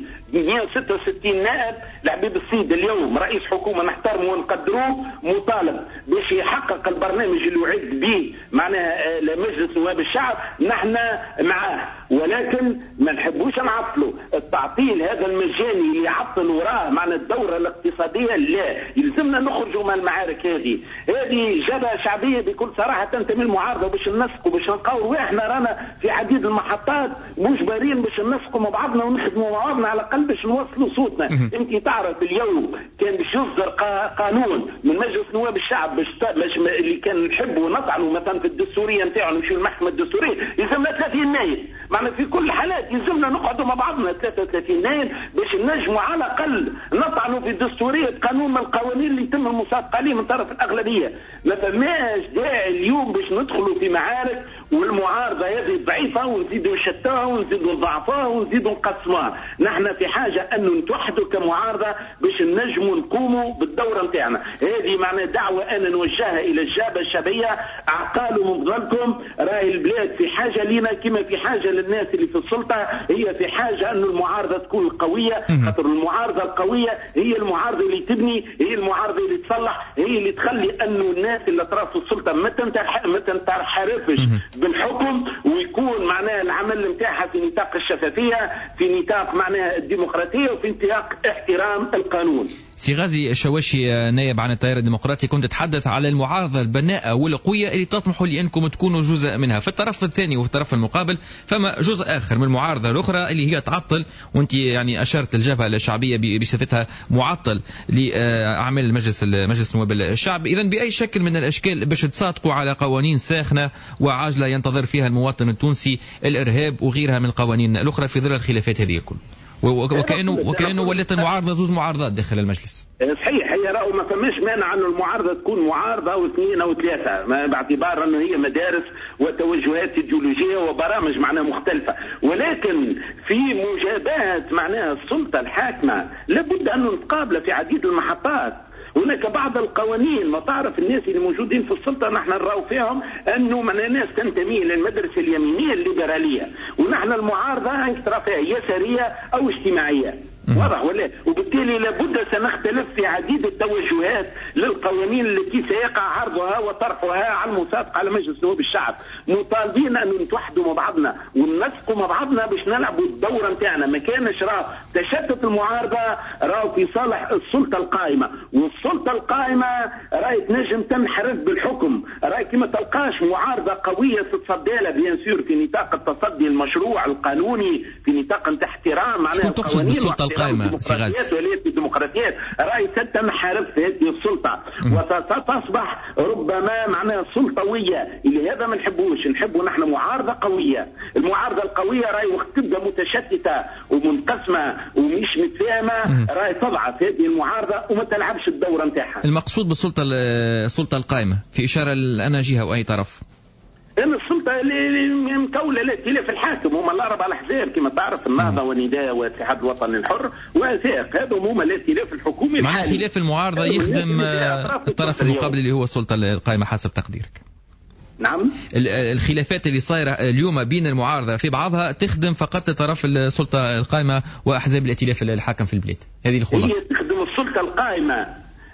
[SPEAKER 14] 166 نائب. الحبيب السيد اليوم رئيس حكومه نحترمه ونقدروه، مطالب باش يحقق البرنامج اللي وعد به معناها لمجلس نواب الشعب، نحن معاه، ولكن ما نحبوش نعطلوا. التعطيل هذا المجاني اللي يعطل وراه معنى الدورة الاقتصادية، لا، يلزمنا نخرجوا من المعارك هذه جبهة شعبية بكل صراحة تنتمي المعارضة باش ننسقوا باش نقاوروا. واحنا رانا في عديد المحطات مجبرين باش ننسقوا مع بعضنا ونخدموا مع بعضنا على الأقل باش نوصلوا صوتنا. انت تعرف اليوم كان باش يصدر قانون من مجلس نواب الشعب باش اللي كان نحبوا ونطعنوا مثلا في الدستورية نتاعو نمشيو للمحكمة الدستورية، يلزمنا 30 نايب. معنى في كل الحالات يلزمنا نقعدوا مع بعضنا 33 نايب باش نجموا على الأقل نطعنوا في الدستورية قانون من القوانين اللي يتم المصادقة عليه من طرف الأغلبية. ما فماش داعي اليوم باش ندخلوا في معارك والمعارضة هذه ضعيفة ونزيدوا نشتوها ونزيدوا نضعفوها ونزيدوا نقسموها. نحن في حاجة أنه نتوحدوا كمعارضة باش نجموا نقوموا بالدورة نتاعنا. هذه معنى دعوة أنا نوجهها إلى الجبهة الشعبية، أعقالوا من ظلكم. راهي البلاد في حاجة لنا كما في حاجة للناس اللي في السلطة، هي في حاجة أنه المعارضة تكون قوية، خاطر المعارضة القوية هي المعارضة اللي تبني، هي المعارضة اللي تصلح، هي اللي تخلي أنه الناس اللي أطراف السلطة ما تنحرفش بالحكم، ويكون معناها العمل نتاعها في نطاق الشفافية، في نطاق معناها الديمقراطية، وفي نطاق احترام القانون.
[SPEAKER 2] سي غازي الشواشي نائب عن التيار الديمقراطي، كنت تتحدث على المعارضة البناءة والقوية اللي تطمحوا لأنكم تكونوا جزء منها. في الطرف الثاني وفي الطرف المقابل فما جزء آخر من المعارضة الأخرى اللي هي تعطل، وانت يعني أشرت الجبهة الشعبية بصفتها معطل لأعمال مجلس نواب الشعب. إذن بأي شكل من الأشكال باش تصادقوا على قوانين ساخنة وعاجلة ينتظر فيها المواطن التونسي الإرهاب وغيرها من القوانين الأخرى في ظل الخلافات هذه الكل؟ وكأنه ولت المعارضة زوز معارضات داخل المجلس.
[SPEAKER 14] صحيح، هي راهو ما فماش مانع أن المعارضة تكون معارضة أو اثنين أو ثلاثة، باعتبار أنه هي مدارس وتوجهات ايديولوجية وبرامج معناها مختلفة، ولكن في مجابهة معناها السلطة الحاكمة لابد أن نتقابل في عديد المحطات. هناك بعض القوانين ما تعرف الناس اللي موجودين في السلطة نحن نراو فيهم أنه من الناس تنتمي للمدرسة اليمينية الليبرالية، ونحن المعارضة ترى فيها يسارية أو اجتماعية. واضح ولا؟ وبالتالي لابد سنختلف في عديد التوجهات للقوانين التي سيقع عرضها وطرحها على المسابقة على مجلس نواب الشعب. مطالبين أن نتوحدوا مع بعضنا وننسقوا مع بعضنا باش نلعبوا الدورة نتاعنا. ما كانش راه تشتت المعارضة راه في صالح السلطة القائمة، والسلطة القائمة راهي تنجم تنحرف بالحكم، راهي كما تلقاش معارضة قوية تتصدى لها بيان سور في نطاق التصدي المشروع القانوني، في نطاق احترام معناها
[SPEAKER 2] القوانين القائمة
[SPEAKER 14] الديمقراطيات راهي تنحرف هذه السلطة وستصبح ربما معناها سلطوية. اللي هذا ما نحبوش، نحبوا نحن معارضة قوية. المعارضة القوية راهي وقت تبدا متشتتة ومنقسمة ومش متفاهمة راهي تضعف هذه المعارضة وما تلعبش الدورة نتاعها.
[SPEAKER 2] المقصود بالسلطة السلطة القائمة في إشارة لأنا جهة وأي طرف؟
[SPEAKER 14] لأن السلطة اللي مكولة لائتلاف الحاكم هما الأربع الأحزاب كما تعرف، النهضة والنداء والاتحاد الوطني الحر ووثائق، هذا هما الائتلاف الحكومي.
[SPEAKER 2] معنى خلاف المعارضة يخدم الطرف المقابل اللي هو السلطة القائمة حسب تقديرك؟
[SPEAKER 14] نعم،
[SPEAKER 2] الخلافات اللي صايرة اليوم بين المعارضة في بعضها تخدم فقط طرف السلطة القائمة وأحزاب الائتلاف الحاكم في البلاد، هذه الخلاصة.
[SPEAKER 14] هي تخدم السلطة القائمة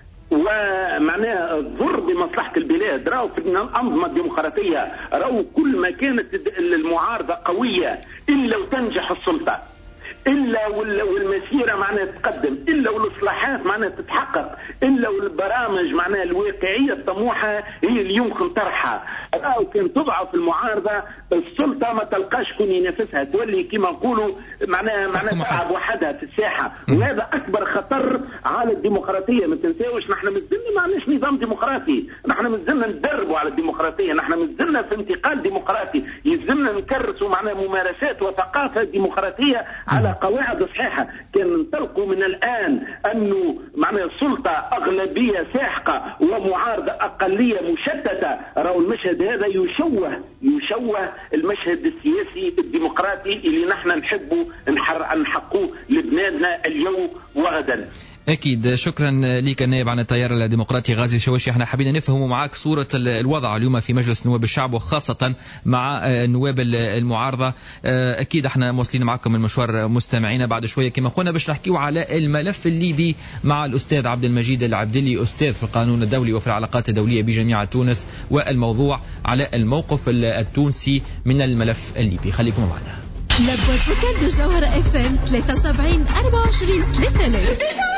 [SPEAKER 14] ومعناها الضر بمصلحة البلاد. راهو في الأنظمة الديمقراطية راهو كل ما كانت المعارضة قوية إلا وتنجح السلطة، إلا والمسيرة معناها تتقدم، إلا والإصلاحات معناها تتحقق، إلا والبرامج معناها الواقعية الطموحة هي اللي يمكن طرحها. راهو كان تضعف المعارضة السلطة ما تلقاش كون ينافسها، تولي كما نقولوا معناها تلعب وحدها في الساحة، وهذا أكبر خطر على الديمقراطية. ما تنساوش نحن مازلنا ما عندناش نظام ديمقراطي، نحن مازلنا ندربوا على الديمقراطية، نحن مازلنا في انتقال ديمقراطي، يلزمنا نكرسوا معناها ممارسات وثقافة ديمقراطية على قواعد صحيحة. كان ننطلقوا من الآن أنه معناها السلطة أغلبية ساحقة ومعارضة أقلية مشتتة، راهو المشهد هذا يشوه المشهد السياسي الديمقراطي اللي نحن نحبه نحقوه لبلادنا اليوم وغدا.
[SPEAKER 2] أكيد. شكرا لك النائب عن التيار الديمقراطي غازي الشواشي. احنا حابين نفهم معك صورة الوضع اليوم في مجلس نواب الشعب وخاصة مع نواب المعارضة. أكيد احنا موصلين معكم المشوار مستمعين بعد شوية كما قلنا باش نحكيو على الملف الليبي مع الأستاذ عبد المجيد العبدلي، أستاذ في القانون الدولي وفي العلاقات الدولية بجامعة تونس، والموضوع على الموقف التونسي من الملف الليبي. خليكم معنا.
[SPEAKER 3] لابد فوكال دو جوهرة اف ام 73 24 3000.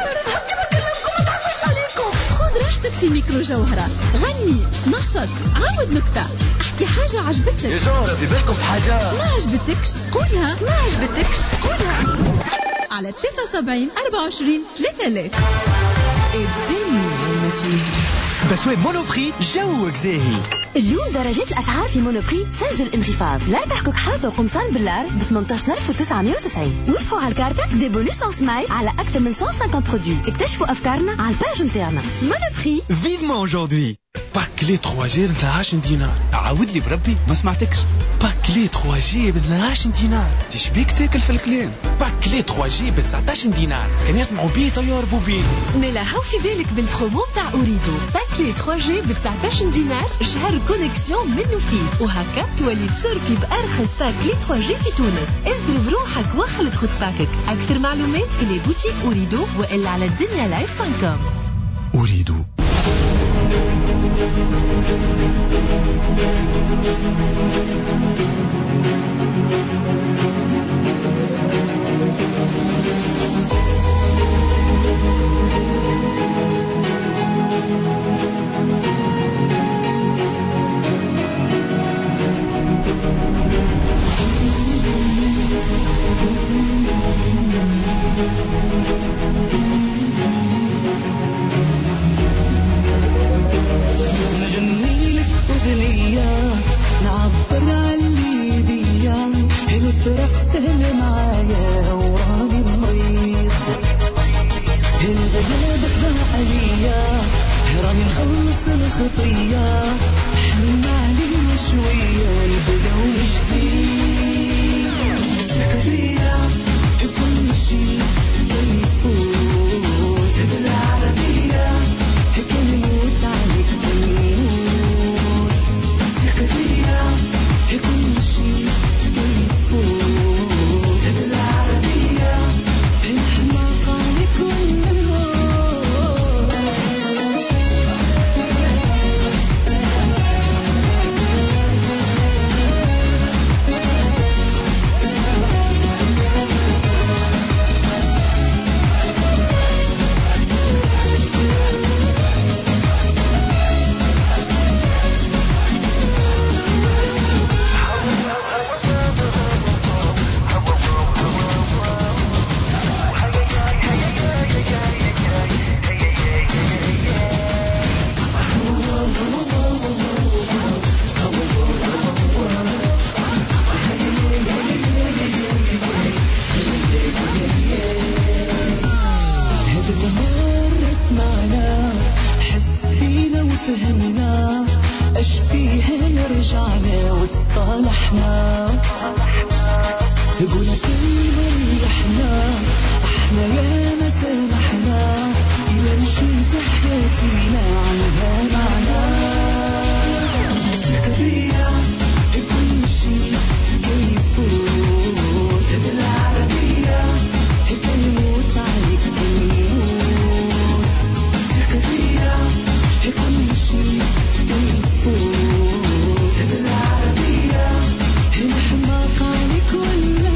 [SPEAKER 3] خذ راحتك في ميكرو جوهرة، غني، نشط، عاود نكتة، احكي حاجة عجبتك.
[SPEAKER 15] يا جوهرة في بالكم في حاجة
[SPEAKER 3] ما عجبتكش قولها، ما عجبتكش قولها على 73 24 3000. الدنيا ماشي
[SPEAKER 15] بسوي مونوبري جوك زاهي.
[SPEAKER 11] اليوم درجات الأسعار في مونوبري سجل انخفاض. لا تحكك حافة وقمصان باللار ب 18990. وقفوا على الكارتة دي بونوس en سماي على أكثر من 150 برودوي. اكتشفوا أفكارنا على الباج نتاعنا. مونوبري
[SPEAKER 15] فيفمون aujourd'hui. باكلي 3G ب 12 دينار. عاود لي بربي ما سمعتكش. باكلي 3G ب 12 دينار. تشبيك تاكل في الكلام. باكلي 3G ب 19 دينار. كان يسمعوا بيه طيار بوبين.
[SPEAKER 9] نلاحظ في بالك بالبرومو تاع أوريدو. باكلي 3G ب 19 دينار شهر كونيكسيون منه فيه، وهكا تولي تصرفي بأرخص باكلي 3G في تونس. ازرب روحك وخلط خد باكك. أكثر معلومات في لي بوتيك أوريدو وإلا على الدنيا لايف.com.
[SPEAKER 10] أوريدو.
[SPEAKER 16] خطية حنا علينا شوية نبداو جديد تركبية في كل شي يفوت بالعربية هيك نموت عليك تموت تركبية في كل شي يفوت بالعربية نحماق عليك كل فهمنا اش فيها نرجعنا وتصالحنا قولنا كلمة ريحنا احنا يا ما سامحنا إلا مشيت حياتينا عندها معنا تركبية كل شي يفوت بالعربية هيك نموت عليك تموت تركبية كل شي يفوت بالعربية نحماق عليك كل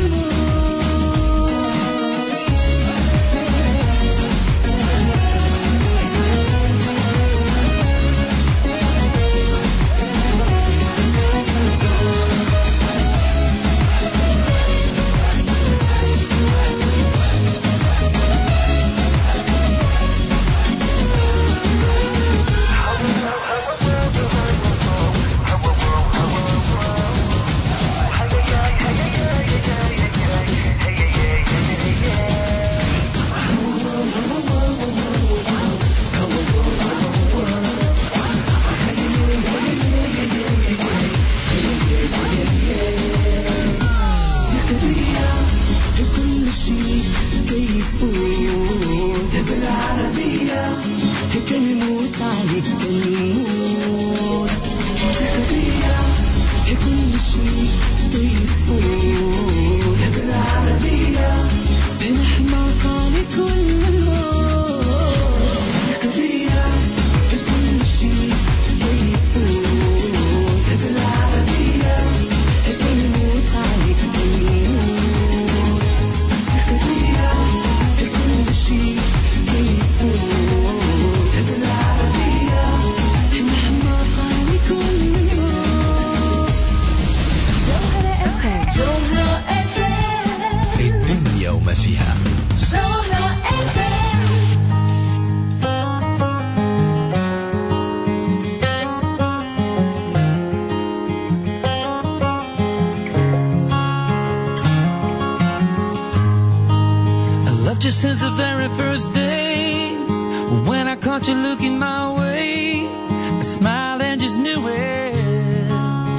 [SPEAKER 17] Just since the very first day when I caught you looking my way, I smiled and just knew it.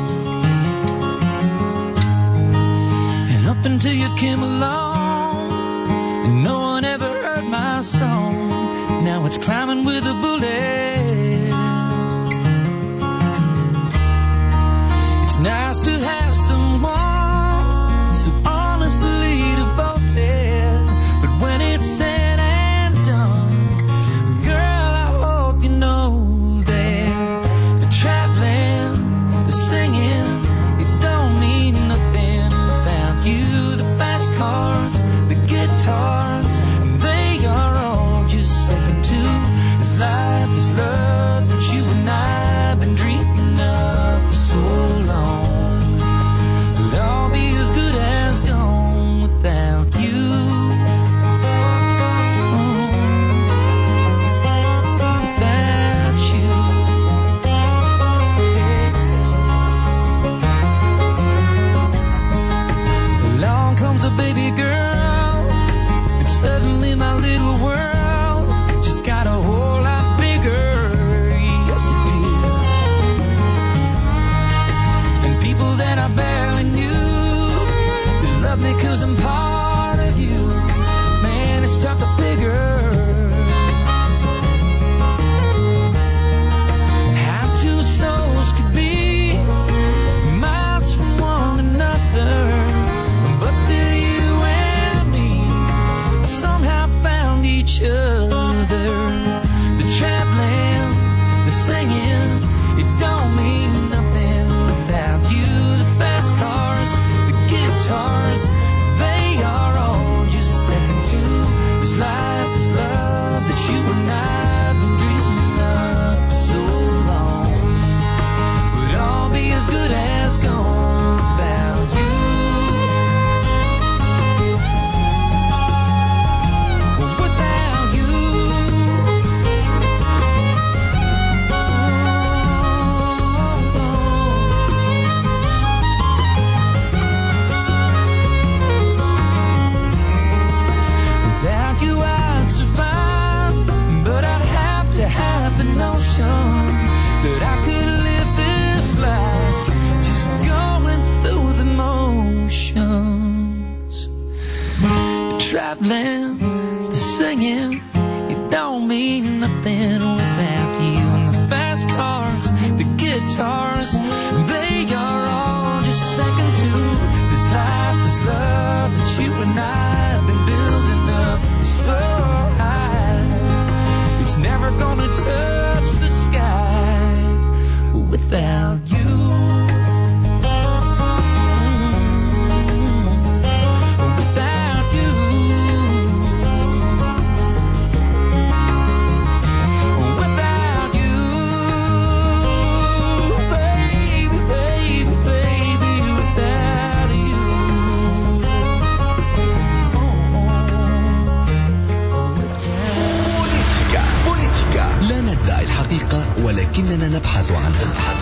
[SPEAKER 17] And up until you came along, and no one ever heard my song. Now it's climbing with a bullet. It's nice to have someone so honestly devoted. When it's said and done, girl, I hope you know that the traveling, the singing, it don't mean nothing without you. The fast cars, the guitars, they are all just second to this life is traveling, the singing, it don't mean nothing without you. And the fast cars, the guitars, they are all just second to this life, this love that you and I have been building up so high. It's never gonna touch the sky without you.
[SPEAKER 1] لا ندعي الحقيقة ولكننا نبحث عنها.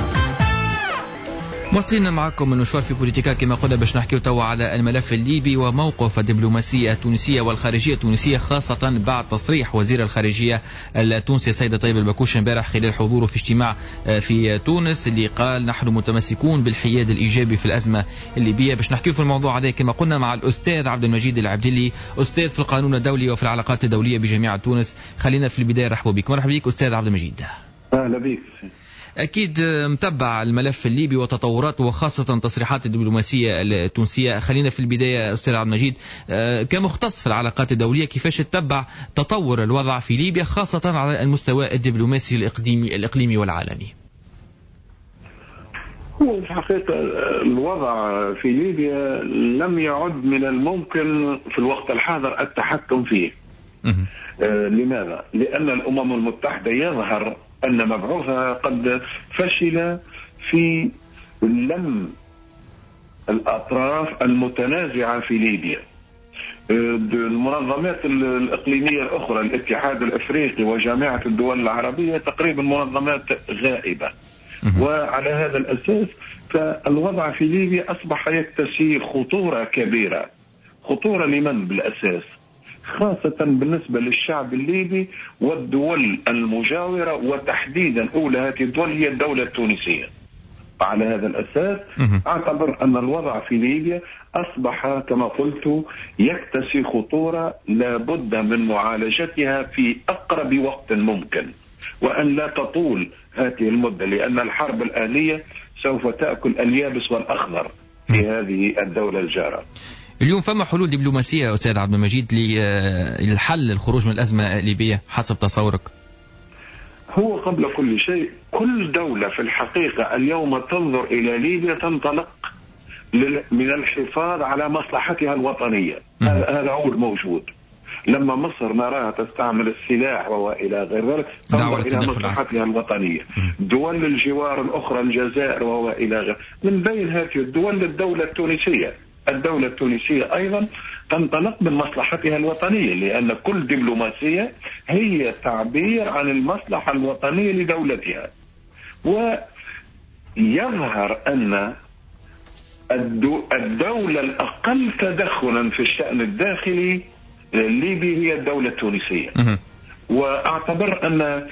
[SPEAKER 2] مواصلين معكم من مشوار في بوليتيكا كما قلنا باش نحكيو توا على الملف الليبي وموقف الدبلوماسية التونسية والخارجية التونسية، خاصة بعد تصريح وزير الخارجية التونسي السيد طيب البكوش امبارح خلال حضوره في اجتماع في تونس اللي قال نحن متمسكون بالحياد الإيجابي في الأزمة الليبية. باش نحكيو في الموضوع هذا كما قلنا مع الأستاذ عبد المجيد العبدلي، أستاذ في القانون الدولي وفي العلاقات الدولية بجامعة تونس. خلينا في البداية نرحبوا بك. مرحبا بك أستاذ عبد المجيد.
[SPEAKER 14] أهلا بك.
[SPEAKER 2] أكيد متابع الملف الليبي وتطوراته وخاصة تصريحات الدبلوماسية التونسية. خلينا في البداية أستاذ عبد المجيد، كمختص في العلاقات الدولية كيفاش تتبع تطور الوضع في ليبيا خاصة على المستوى الدبلوماسي الإقليمي والعالمي؟
[SPEAKER 14] هو في الحقيقة الوضع في ليبيا لم يعد من الممكن في الوقت الحاضر التحكم فيه. لماذا؟ لأن الأمم المتحدة يظهر أن مبعوثها قد فشل في لم الأطراف المتنازعة في ليبيا. المنظمات الإقليمية الأخرى، الاتحاد الأفريقي وجامعة الدول العربية، تقريبا منظمات غائبة. وعلى هذا الأساس فالوضع في ليبيا أصبح يكتسي خطورة كبيرة. خطورة لمن بالأساس؟ خاصة بالنسبة للشعب الليبي والدول المجاورة، وتحديدا أولى هذه الدول هي الدولة التونسية. على هذا الأساس أعتبر أن الوضع في ليبيا أصبح كما قلت يكتسي خطورة لابد من معالجتها في أقرب وقت ممكن، وأن لا تطول هذه المدة، لأن الحرب الآلية سوف تأكل اليابس والأخضر في هذه الدولة الجارة.
[SPEAKER 2] اليوم فما حلول دبلوماسية أستاذ عبد المجيد للحل الخروج من الأزمة الليبية حسب تصورك؟
[SPEAKER 14] هو قبل كل شيء كل دولة في الحقيقة اليوم تنظر إلى ليبيا تنطلق من الحفاظ على مصلحتها الوطنية. هذا هو الموجود. لما مصر نراها تستعمل السلاح وإلى غير ذلك تنظر إلى مصلحتها الوطنية. دول الجوار الأخرى الجزائر وإلى غير، من بين هذه الدول الدولة التونسية. الدولة التونسية أيضا تنطلق من مصلحتها الوطنية، لأن كل دبلوماسية هي تعبير عن المصلحة الوطنية لدولتها. ويظهر أن الدولة الأقل تدخلا في الشأن الداخلي الليبي هي الدولة التونسية. وأعتبر أن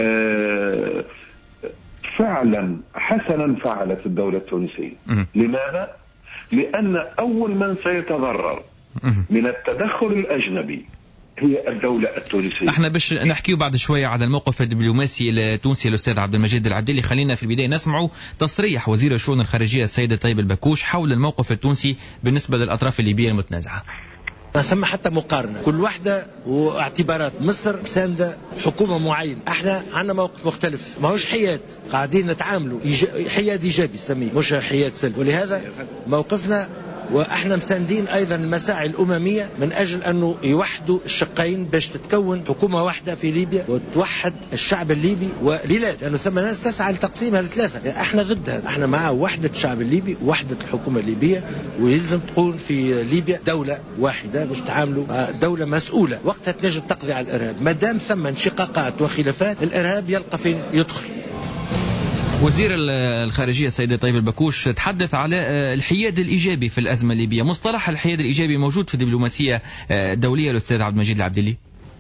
[SPEAKER 14] فعلا حسنا فعلت الدولة التونسية. لماذا؟ لأن أول من سيتضرر من التدخل الأجنبي هي الدولة التونسية.
[SPEAKER 2] احنا باش نحكيو بعد شوية على الموقف الدبلوماسي التونسي الأستاذ عبد المجيد العبدلي. خلينا في البداية نسمعوا تصريح وزير الشؤون الخارجية السيد طيب البكوش حول الموقف التونسي بالنسبة للأطراف الليبية المتنازعة.
[SPEAKER 18] ما ثم حتى مقارنة، كل واحدة واعتبارات. مصر ساندة حكومة معينة، احنا عندنا موقف مختلف، ما هوش حياد، قاعدين نتعاملوا حياد إيجابي سميه، مش حياد سلبي. ولهذا موقفنا واحنا مساندين ايضا المساعي الامميه من اجل انه يوحدوا الشقين باش تتكون حكومه واحده في ليبيا وتوحد الشعب الليبي. ولله لانه ثم ناس تسعى لتقسيمها لثلاثه، احنا ضد هذا، احنا مع وحده الشعب الليبي وحده الحكومه الليبيه، ويلزم تكون في ليبيا دوله واحده باش تعاملوا دوله مسؤوله، وقتها تنجم تقضي على الارهاب. ما دام ثم انشقاقات وخلافات الارهاب يلقى فين يدخل.
[SPEAKER 2] وزير الخارجية السيد طيب البكوش تحدث على الحياد الإيجابي في الأزمة الليبية. مصطلح الحياد الإيجابي موجود في الدبلوماسية الدولية الأستاذ عبد المجيد العبدلي؟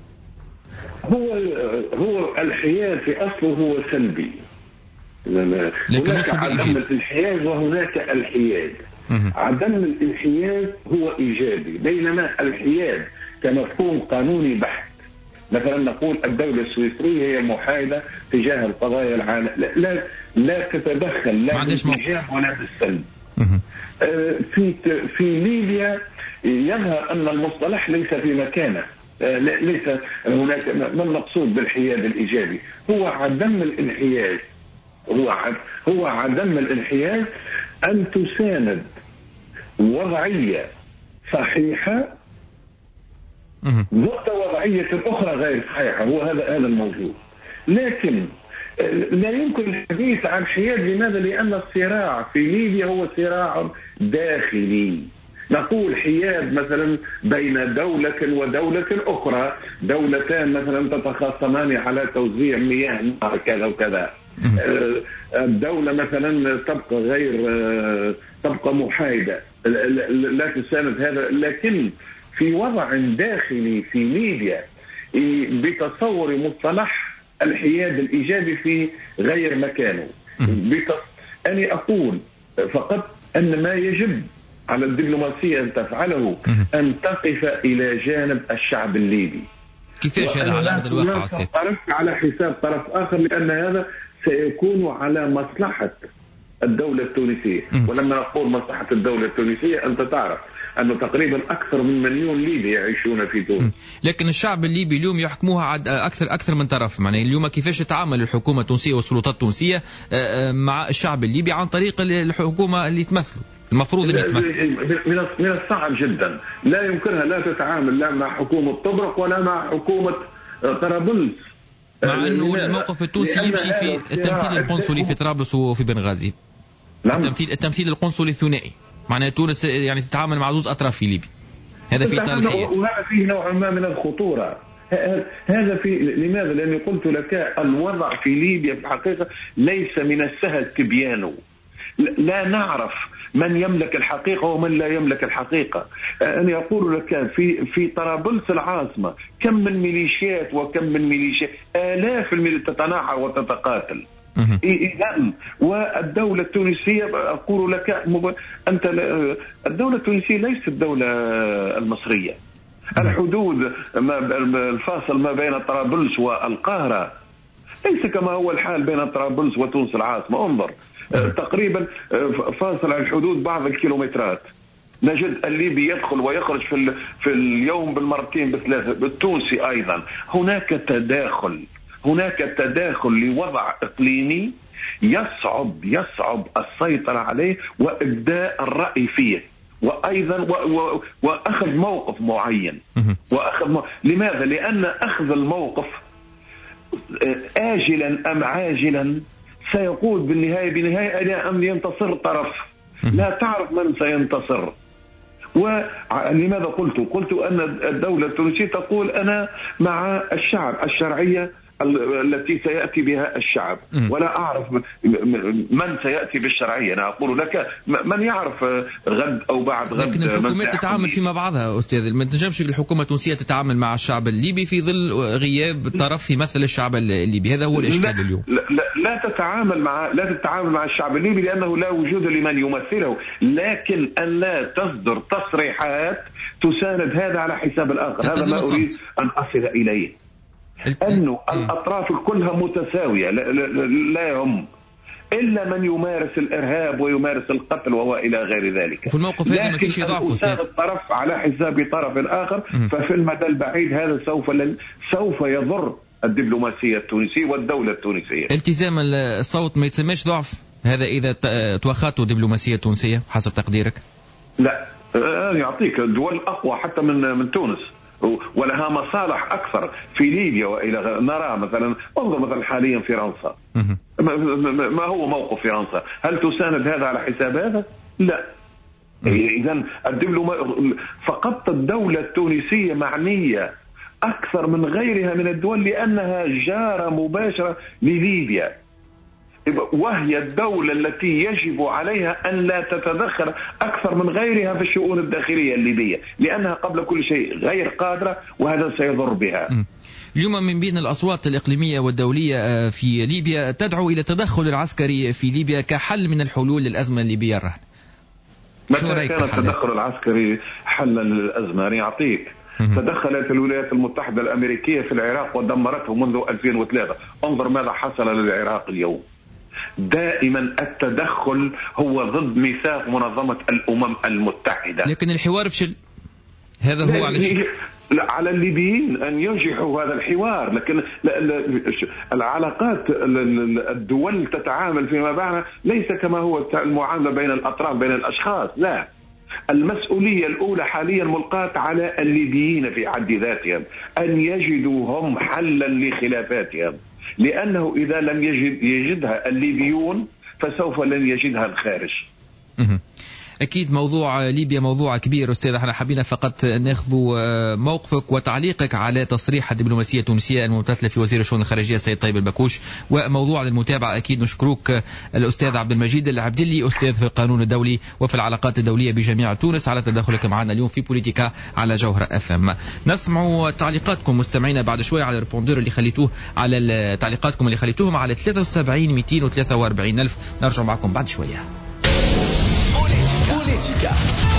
[SPEAKER 14] هو الحياد في أصله هو سلبي، هناك عدم الانحياز وهناك الحياد. عدم الانحياز هو إيجابي، بينما الحياد كمفهوم قانوني بحت. مثلا نقول الدولة السويسرية هي محايدة تجاه القضايا العالمية، لا تتدخل لا بالإيجاب ولا بالسلب. في ليبيا يظهر أن المصطلح ليس في مكانه، ليس هناك ما المقصود بالحياد الإيجابي، هو عدم الانحياز. هو عدم الانحياز، أن تساند وضعية صحيحة ضد وضعية أخرى غير صحيحة. هو هذا الموجود، لكن لا يمكن الحديث عن حياد. لماذا؟ لأن الصراع في ليبيا هو صراع داخلي. نقول حياد مثلا بين دولة ودولة أخرى، دولتان مثلا تتخاصمان على توزيع مياه كذا وكذا، الدولة مثلا تبقى محايدة لا تساند هذا. لكن في وضع داخلي في ليبيا بتصور مصطلح الحياد الإيجابي في غير مكانه. أنا أقول فقط أن ما يجب على الدبلوماسية أن تفعله أن تقف إلى جانب الشعب الليبي.
[SPEAKER 2] كيفاش هذا على أرض الواقع أستاذ؟
[SPEAKER 14] طرف على حساب طرف آخر، لأن هذا سيكون على مصلحة الدولة التونسية. ولما نقول مصلحة الدولة التونسية أنت تعرف أنه تقريبا أكثر من 1 مليون ليبي يعيشون في تونس.
[SPEAKER 2] لكن الشعب الليبي اليوم يحكموها أكثر من طرف. معناه اليوم كيفاش تتعامل الحكومة التونسية والسلطات التونسية مع الشعب الليبي عن طريق الحكومة اللي تمثله، المفروض اللي تمثله؟
[SPEAKER 14] من الصعب جدا، لا يمكنها لا تتعامل لا مع حكومة طبرق ولا مع حكومة طرابلس،
[SPEAKER 2] مع أنه الموقف التونسي يمشي في التمثيل القنصلي في طرابلس وفي بنغازي. التمثيل القنصلي الثنائي، معناه تونس يعني تتعامل مع زوج أطراف في ليبيا. هذا في إطار الحياد،
[SPEAKER 14] وهذا فيه نوع ما من الخطورة. هذا في لماذا؟ لأني قلت لك الوضع في ليبيا في الحقيقة ليس من السهل تبيانه. لا نعرف من يملك الحقيقة ومن لا يملك الحقيقة. أنا أقول لك في طرابلس العاصمة كم من ميليشيات وكم من ميليشيات، آلاف تتناحر وتتقاتل. إذن والدولة التونسية أقول لك أنت الدولة التونسية ليست الدولة المصرية. الحدود الفاصل ما بين طرابلس والقاهرة ليس كما هو الحال بين طرابلس وتونس العاصمة. انظر تقريبا فاصل عن الحدود بعض الكيلومترات. نجد الليبي يدخل ويخرج في اليوم بالمرتين بالثلاثة، بالتونسي أيضا. هناك تداخل لوضع إقليمي يصعب السيطرة عليه وإبداء الرأي فيه، وأيضا وأخذ موقف معين. لماذا؟ لأن أخذ الموقف آجلا أم عاجلا سيقود بنهاية إلى أن ينتصر طرف. لا تعرف من سينتصر. ولماذا قلت أن الدولة التونسية تقول أنا مع الشعب، الشرعية التي سيأتي بها الشعب، ولا أعرف من سيأتي بالشرعية. أنا أقول لك من يعرف غد أو بعد غد.
[SPEAKER 2] لكن الحكومات تتعامل فيما بعضها أستاذ، ما تنجمش الحكومة التونسية تتعامل مع الشعب الليبي في ظل غياب طرف يمثل الشعب الليبي. هذا هو الإشكال اليوم.
[SPEAKER 14] لا تتعامل مع الشعب الليبي لأنه لا وجود لمن يمثله، لكن أن لا تصدر تصريحات تساند هذا على حساب الآخر. هذا ما أريد أن أصل إليه، أنه الأطراف كلها متساوية، لا يهم إلا من يمارس الإرهاب ويمارس القتل وإلى غير ذلك.
[SPEAKER 2] وفي الموقف هذا ما فيش ضعف أستاذ.
[SPEAKER 14] الطرف على حساب طرف آخر، ففي المدى البعيد هذا سوف يضر الدبلوماسية التونسية والدولة التونسية.
[SPEAKER 2] التزام الصوت ما يتسمىش ضعف هذا إذا توخته الدبلوماسية التونسية حسب تقديرك؟
[SPEAKER 14] لا، يعطيك دول أقوى حتى من تونس ولها مصالح أكثر في ليبيا. وإلى نرى مثلا انظر مثلا حاليا فرنسا، ما هو موقف فرنسا؟ هل تساند هذا على حساب هذا؟ لا. إذن فقط الدولة التونسية معنية أكثر من غيرها من الدول لأنها جارة مباشرة لليبيا، وهي الدولة التي يجب عليها أن لا تتدخل أكثر من غيرها في الشؤون الداخلية الليبية، لأنها قبل كل شيء غير قادرة، وهذا سيضر بها.
[SPEAKER 2] اليوم من بين الأصوات الإقليمية والدولية في ليبيا تدعو إلى التدخل العسكري في ليبيا كحل من الحلول للأزمة الليبية الراهنة.
[SPEAKER 14] متى كان التدخل العسكري حلا للأزمة؟ يعطيك
[SPEAKER 19] تدخلت الولايات المتحدة الأمريكية في العراق ودمرته منذ 2003. انظر ماذا حصل للعراق اليوم. دائما التدخل هو ضد ميثاق منظمة الأمم المتحدة.
[SPEAKER 2] لكن الحوار فشل. هذا هو
[SPEAKER 19] على الليبيين أن ينجحوا هذا الحوار، لكن العلاقات الدول تتعامل فيما بينها ليس كما هو المعاملة بين الأطراف بين الأشخاص، لا. المسؤولية الأولى حاليا ملقاة على الليبيين في حد ذاتهم أن يجدوا هم حلا لخلافاتهم، لأنه إذا لم يجدها الليبيون فسوف لن يجدها الخارج.
[SPEAKER 2] أكيد موضوع ليبيا موضوع كبير أستاذ، احنا حبينا فقط ناخذ موقفك وتعليقك على تصريح الدبلوماسية التونسية الممثلة في وزير الشؤون الخارجية السيد طيب البكوش، وموضوع للمتابعة أكيد نشكرك الأستاذ عبد المجيد العبدلي أستاذ في القانون الدولي وفي العلاقات الدولية بجامعة تونس على تدخلك معنا اليوم في بوليتيكا على جوهرة FM. نسمع تعليقاتكم مستمعينا بعد شوي على الريبوندور اللي خليتوه، على تعليقاتكم اللي خليتوهم على 73 243 ألف. نرجع معكم بعد شوية.
[SPEAKER 1] بوليتيكا.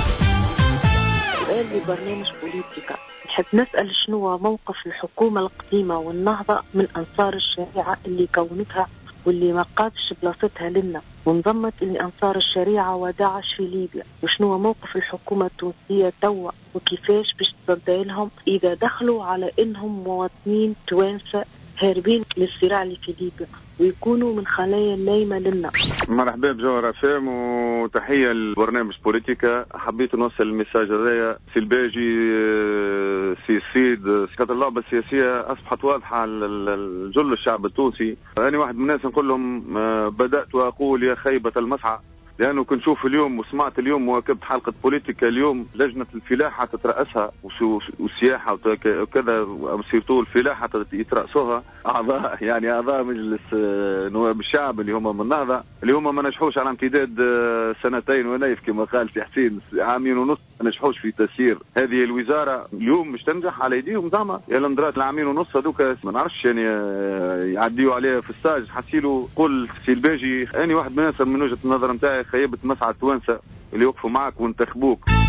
[SPEAKER 20] سؤال لبرنامج بوليتيكا، نحب نسأل شنو موقف الحكومة القديمة والنهضة من أنصار الشريعة اللي كونتها واللي ما قادش بلاصتها لنا، ونظمت اللي أنصار الشريعة وداعش في ليبيا، وشنو موقف الحكومة التونسية توا وكيفاش باش تصدى لهم إذا دخلوا على إنهم مواطنين توانسة هاربين للصراع اللي في ليبيا ويكونوا من خلايا النايمة لنا.
[SPEAKER 21] مرحبا بجوهرة FM وتحية لبرنامج بوليتيكا. حبيت نوصل المساج هذايا سي الباجي سي السيد. اللعبة السياسية أصبحت واضحة لجل الشعب التونسي. أنا واحد من الناس نقول لهم بدأت وأقول يا خيبة المسعى، لأنه كنت نشوف اليوم وسمعت اليوم وكبت حلقة بوليتيكا اليوم لجنة الفلاحة تترأسها والسياحة وكذا، سيرتو الفلاحة يترأسوها أعضاء يعني أعضاء مجلس نواب الشعب اللي هم من النهضة، اللي هم ما نجحوش على امتداد 2 ونايف كما قال سي حسين، 1.5 عام ما نجحوش في تسيير هذه الوزارة. اليوم مش تنجح على يديهم زعما يا الندرات 1.5 عام هذوك ما نعرفش يعني يعديوا عليها في الستاج. حسيلو قول سي الباجي أنا واحد من الناس من وجهة النظر نتاعي خيبة مسعى التوانسة اللي يوقفوا معك وانتخبوك.